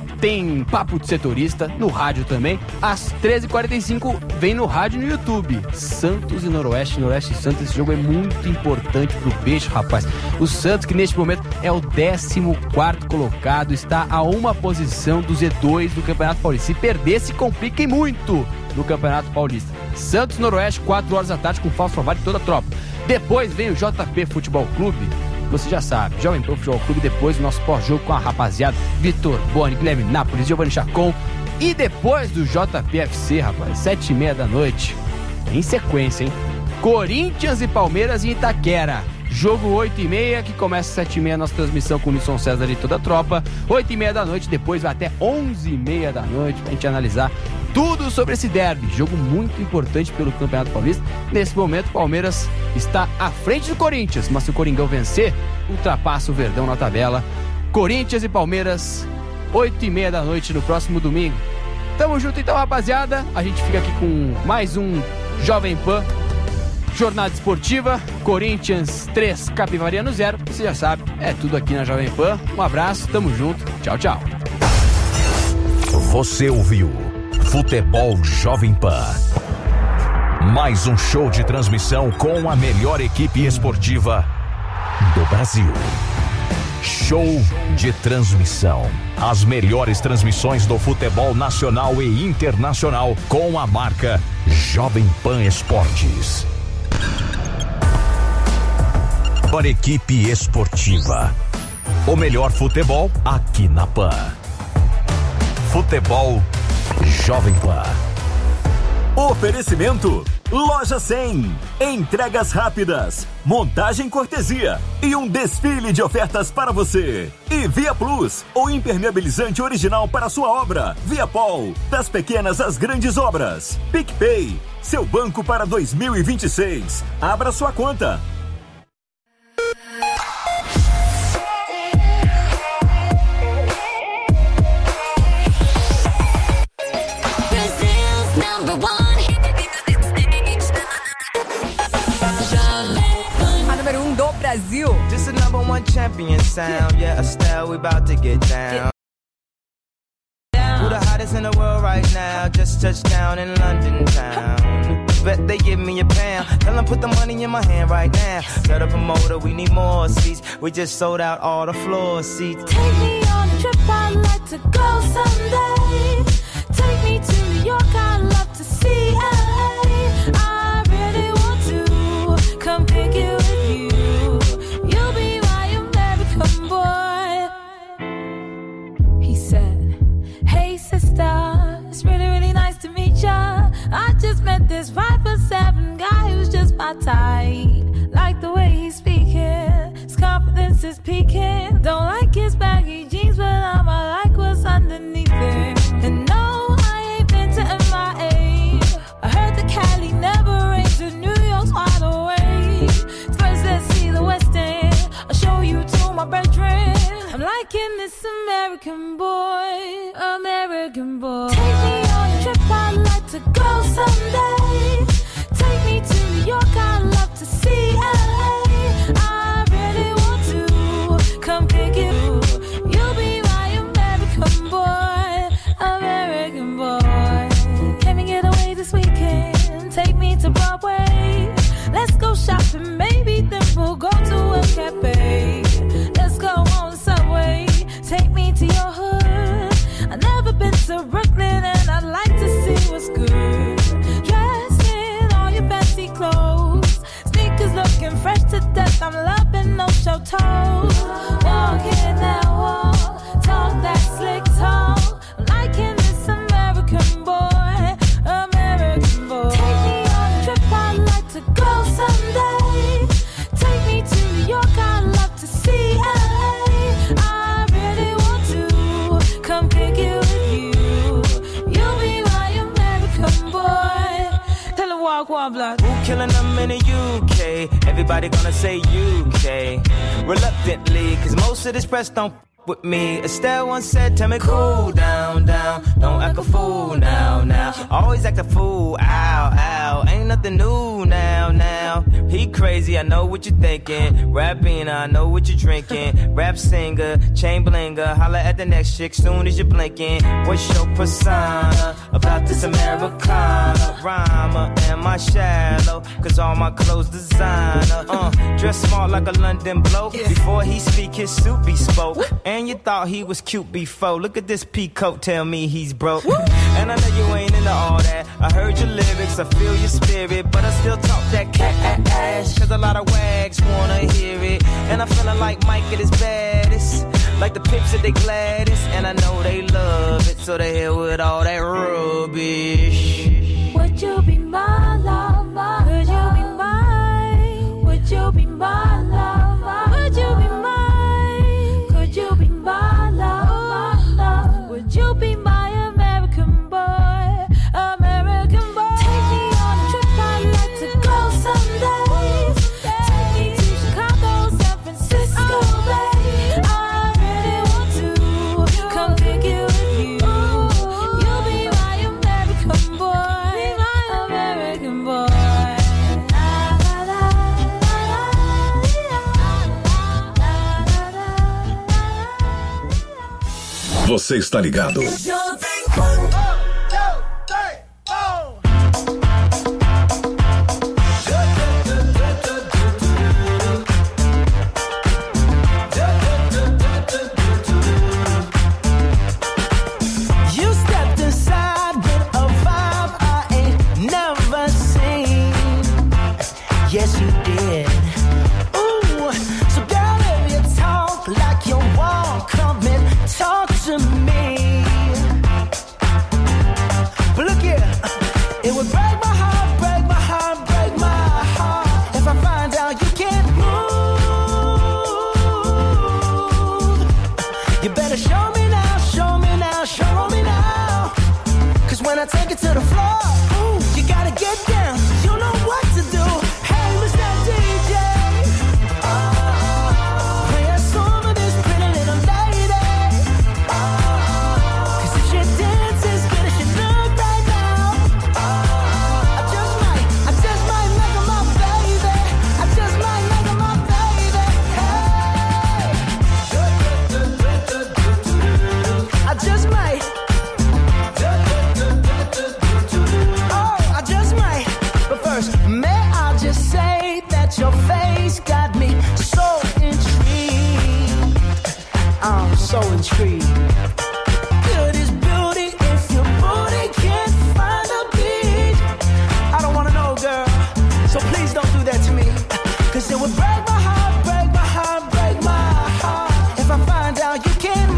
Tem Papo de Setorista, no rádio também. Às treze e quarenta e cinco vem no rádio e no YouTube. Santos e Noroeste, Noroeste e Santos. Esse jogo é muito importante pro Peixe, rapaz. O Santos, que neste momento é o décimo quarto colocado, está a uma posição do Z dois do Campeonato Paulista. Se perder, se compliquem muito no Campeonato Paulista. Santos e Noroeste, quatro horas da tarde, com Fausto Favari e toda a tropa. Depois vem o J P Futebol Clube. Você já sabe, Jovem Pan Futebol Clube, depois o nosso pós-jogo com a rapaziada Vitor Boni, Guilherme Nápoles, Giovanni Chacon. E depois do J P F C, rapaz, sete e meia da noite, em sequência, hein? Corinthians e Palmeiras em Itaquera. Jogo oito e meia, que começa às sete e meia, nossa transmissão com o Nilson César e toda a tropa. oito e meia da noite, depois vai até onze e meia da noite pra gente analisar tudo sobre esse derby. Jogo muito importante pelo Campeonato Paulista. Nesse momento, o Palmeiras está à frente do Corinthians, mas se o Coringão vencer, ultrapassa o Verdão na tabela. Corinthians e Palmeiras, oito e meia da noite no próximo domingo. Tamo junto então, rapaziada. A gente fica aqui com mais um Jovem Pan Jornada Esportiva. Corinthians três, Capivariano zero. Você já sabe, é tudo aqui na Jovem Pan. Um abraço, tamo junto. Tchau, tchau. Você ouviu Futebol Jovem Pan. Mais um show de transmissão com a melhor equipe esportiva do Brasil. Show de transmissão. As melhores transmissões do futebol nacional e internacional com a marca Jovem Pan Esportes. Para equipe esportiva. O melhor futebol aqui na Pan. Futebol Jovem Pan. Oferecimento Loja cem. Entregas rápidas, montagem cortesia e um desfile de ofertas para você. E Via Plus, o impermeabilizante original para sua obra. Viapol, das pequenas às grandes obras. PicPay, seu banco para dois mil e vinte e seis. Abra sua conta. Brasil. This is number one champion sound. Yeah, Estelle, we about to get down. Who the hottest in the world right now? Just touched down in London town. Bet they give me a pound. Tell them put the money in my hand right now. Tell the promoter we need more seats. We just sold out all the floor seats. Take me on a trip, I'd like to go someday. Take me to New York, I'd love to see L A. I really want to come pick you with you. You'll be my American boy. He said, hey sister, it's really, really nice to meet ya. I just met this five foot seven guy who's just my type. Like the way he's speaking, his confidence is peaking. Don't like his baggy jeans, but I'ma like what's underneath it. And no, I ain't been to M I A. I heard that Cali never rains and New York's wide awake. First let's see the West End, I'll show you to my bedroom. I'm liking this American boy, American boy. Take me on a trip, I'd like to to go someday. Take me to New York, I'd love to see L A. I really want to come pick you. You'll be my American boy, American boy. Can we get away this weekend? Take me to Broadway. Let's go shopping, maybe then we'll go to a cafe. Let's go on Subway, take me to your hood. I've never been to Brooklyn and I'd like to see what's good. Dressed in all your fancy clothes, sneakers looking fresh to death. I'm loving no show toes. Walking that wall, talk that slick talk. I'm liking this American boy, American boy. Take me on a trip, I'd like to go someday. Take me to New York, I'd love to see L A. I really want to come pick you with you. You'll be my American boy. Tell her walk one block. Who killing them in the U K? Everybody gonna say U K. Reluctantly, cause most of this press don't with me. Estelle once said, tell me cool down, down. Don't act a fool now, now. Always act a fool, ow, ow. Ain't nothing new now, now. He crazy, I know what you're thinking. Rapping, I know what you're drinking. Rap singer, chain blinger. Holla at the next chick soon as you're blinking. What's your persona about this Americana? Rhymer, am I shallow? Cause all my clothes designer. Uh, dress smart like a London bloke. Before he speak, his suit be spoke. And you thought he was cute before. Look at this peacoat, tell me he's broke. And I know you ain't into all that. I heard your lyrics, I feel your spirit, but I still talk that cat ass. Cause a lot of wags wanna hear it. And I'm feeling like Mike at his baddest. Like the pips at they gladdest. And I know they love it, so they hell with all that rubbish. Would you be my lover? Could you be mine? Would you be my lover? Would you be mine? Would you be my love? Would you be my American boy? American boy. Take me on a trip, I'd like to go someday. Take me to Chicago, San Francisco, babe. I really want to come pick you with you. You'll be my American boy, my American boy. Você está ligado? Yes, you did. Ooh, so girl, if you talk like you want, come and talk to me. But look here, it would break my heart, break my heart, break my heart if I find out you can't move. You better show me now, show me now, show me now. Cause when I take it to the floor, ooh, you gotta get down. You know what to do. Your face got me so intrigued. I'm so intrigued. Good is beauty if your booty can't find a beat. I don't wanna know, girl, so please don't do that to me. Cause it would break my heart, break my heart, break my heart if I find out you can't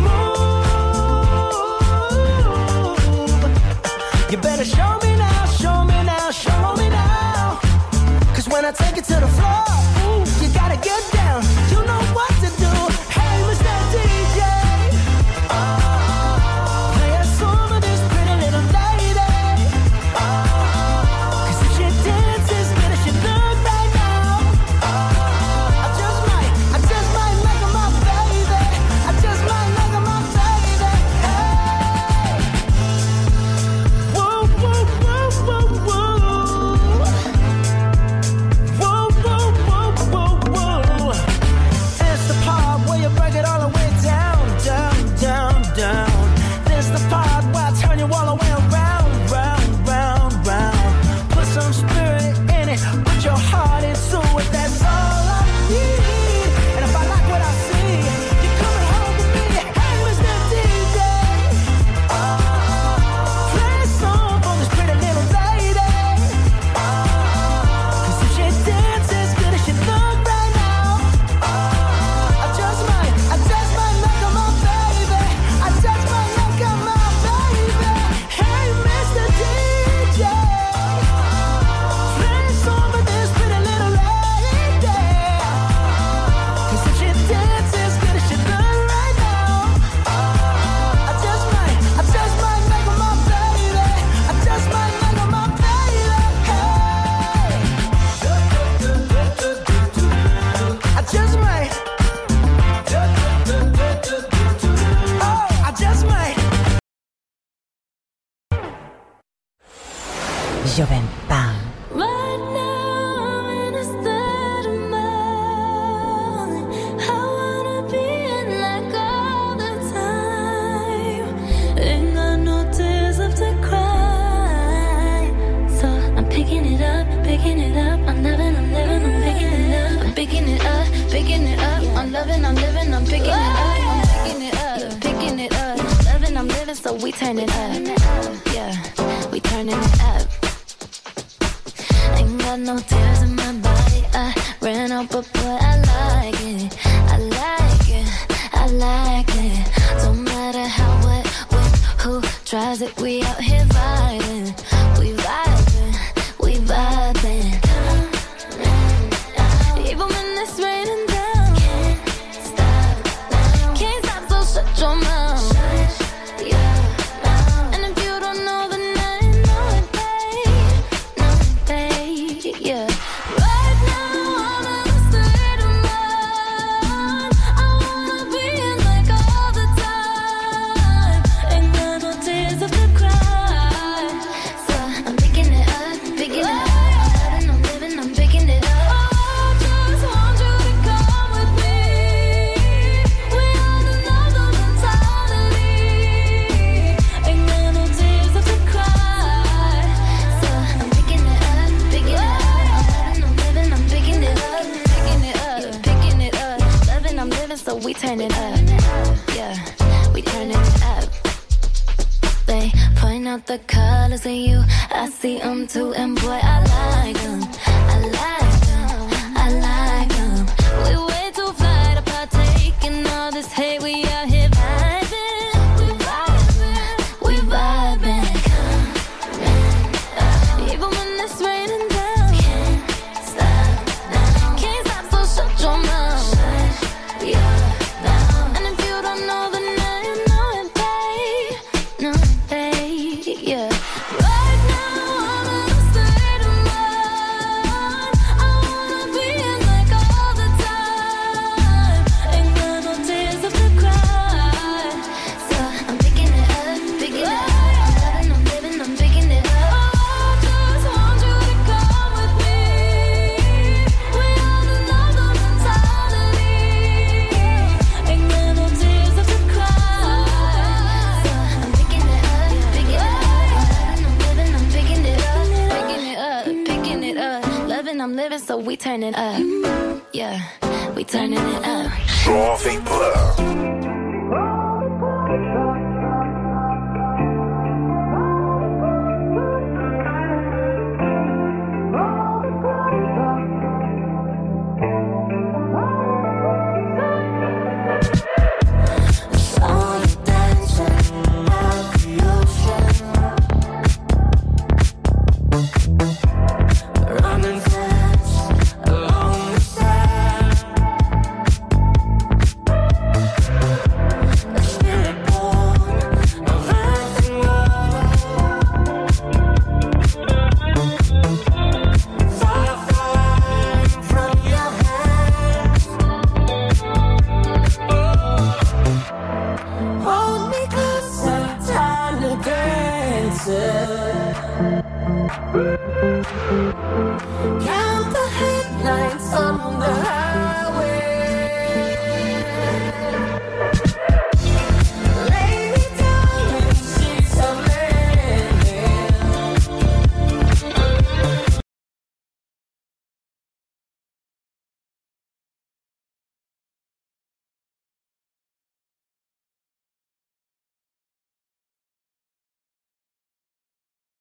move. You better show me now, show me now, show me now. Cause when I take it to the floor, ooh, you gotta get down. You know what to do. Hey, Mister D J, oh, play a song of this pretty little lady. Oh, cause if she dances good as she look right now, oh, I just might, I just might make her my baby. I just might make her my baby. Hey, woo, woo, woo, Jovem Pan. Right now I'm in a state of mind. I wanna be in like all the time. Ain't got no tears left to cry. So I'm picking it up, picking it up. I'm loving, I'm living, I'm picking it up. I'm picking it up, picking it up. I'm loving, I'm living, I'm picking it up. I'm picking it up, picking it up. Loving, I'm living, so we turn it up. Yeah, we turning it up. Ain't got no tears in my body. I ran out, but boy, I like it. I like it. I like it. Don't matter how, what, when, who tries it. We out here vibing. We vibing. We vibing. Even when it's raining down. Can't stop now. Can't stop, so shut your mouth. Shut your mouth. And if you don't know, then I know it, babe. Know it, babe. Yeah. Right now I'm in a state of mind. I wanna be in like all the time. Ain't got no tears left to cry. So I'm picking it up, picking it up. I'm loving, I'm living, I'm picking it up. I just want you to come with me. We on another mentality. Ain't got no tears left to cry. So I'm picking it up, picking it up. I'm loving, I'm living, I'm picking it up, picking it up, picking it up. Loving, I'm living, so we turn it up. Yeah, we turning it up. They point out the colors in you. I see them too, and boy, I like them. I like them. I like them. We way too fly to partake in all this hate. We out here vibing. We vibing. We vibing. Even when it's raining down. Can't stop now. Can't stop, so shut your mouth. Shut your mouth. And if you don't know, then I know it, babe. Know it, babe. Yeah. Right now I'm in a state of mind. I wanna be in like all the time. Ain't got no tears left to cry. So I'm picking it up, picking it up. I'm loving, I'm living, I'm picking it up. I just want you to come with me. We on another mentality. Ain't got no tears left to cry. So I'm picking it up, picking it up. I'm loving, I'm living, I'm picking it up, picking it up, picking it up. Loving, I'm living, so we turn it up. Yeah, we turning it up. Jovem Pan. Saw you dancing at the ocean, running fast along the sand. A spirit born of earth and water, fire flying from your hands. Hold me closer, time to dance. Count the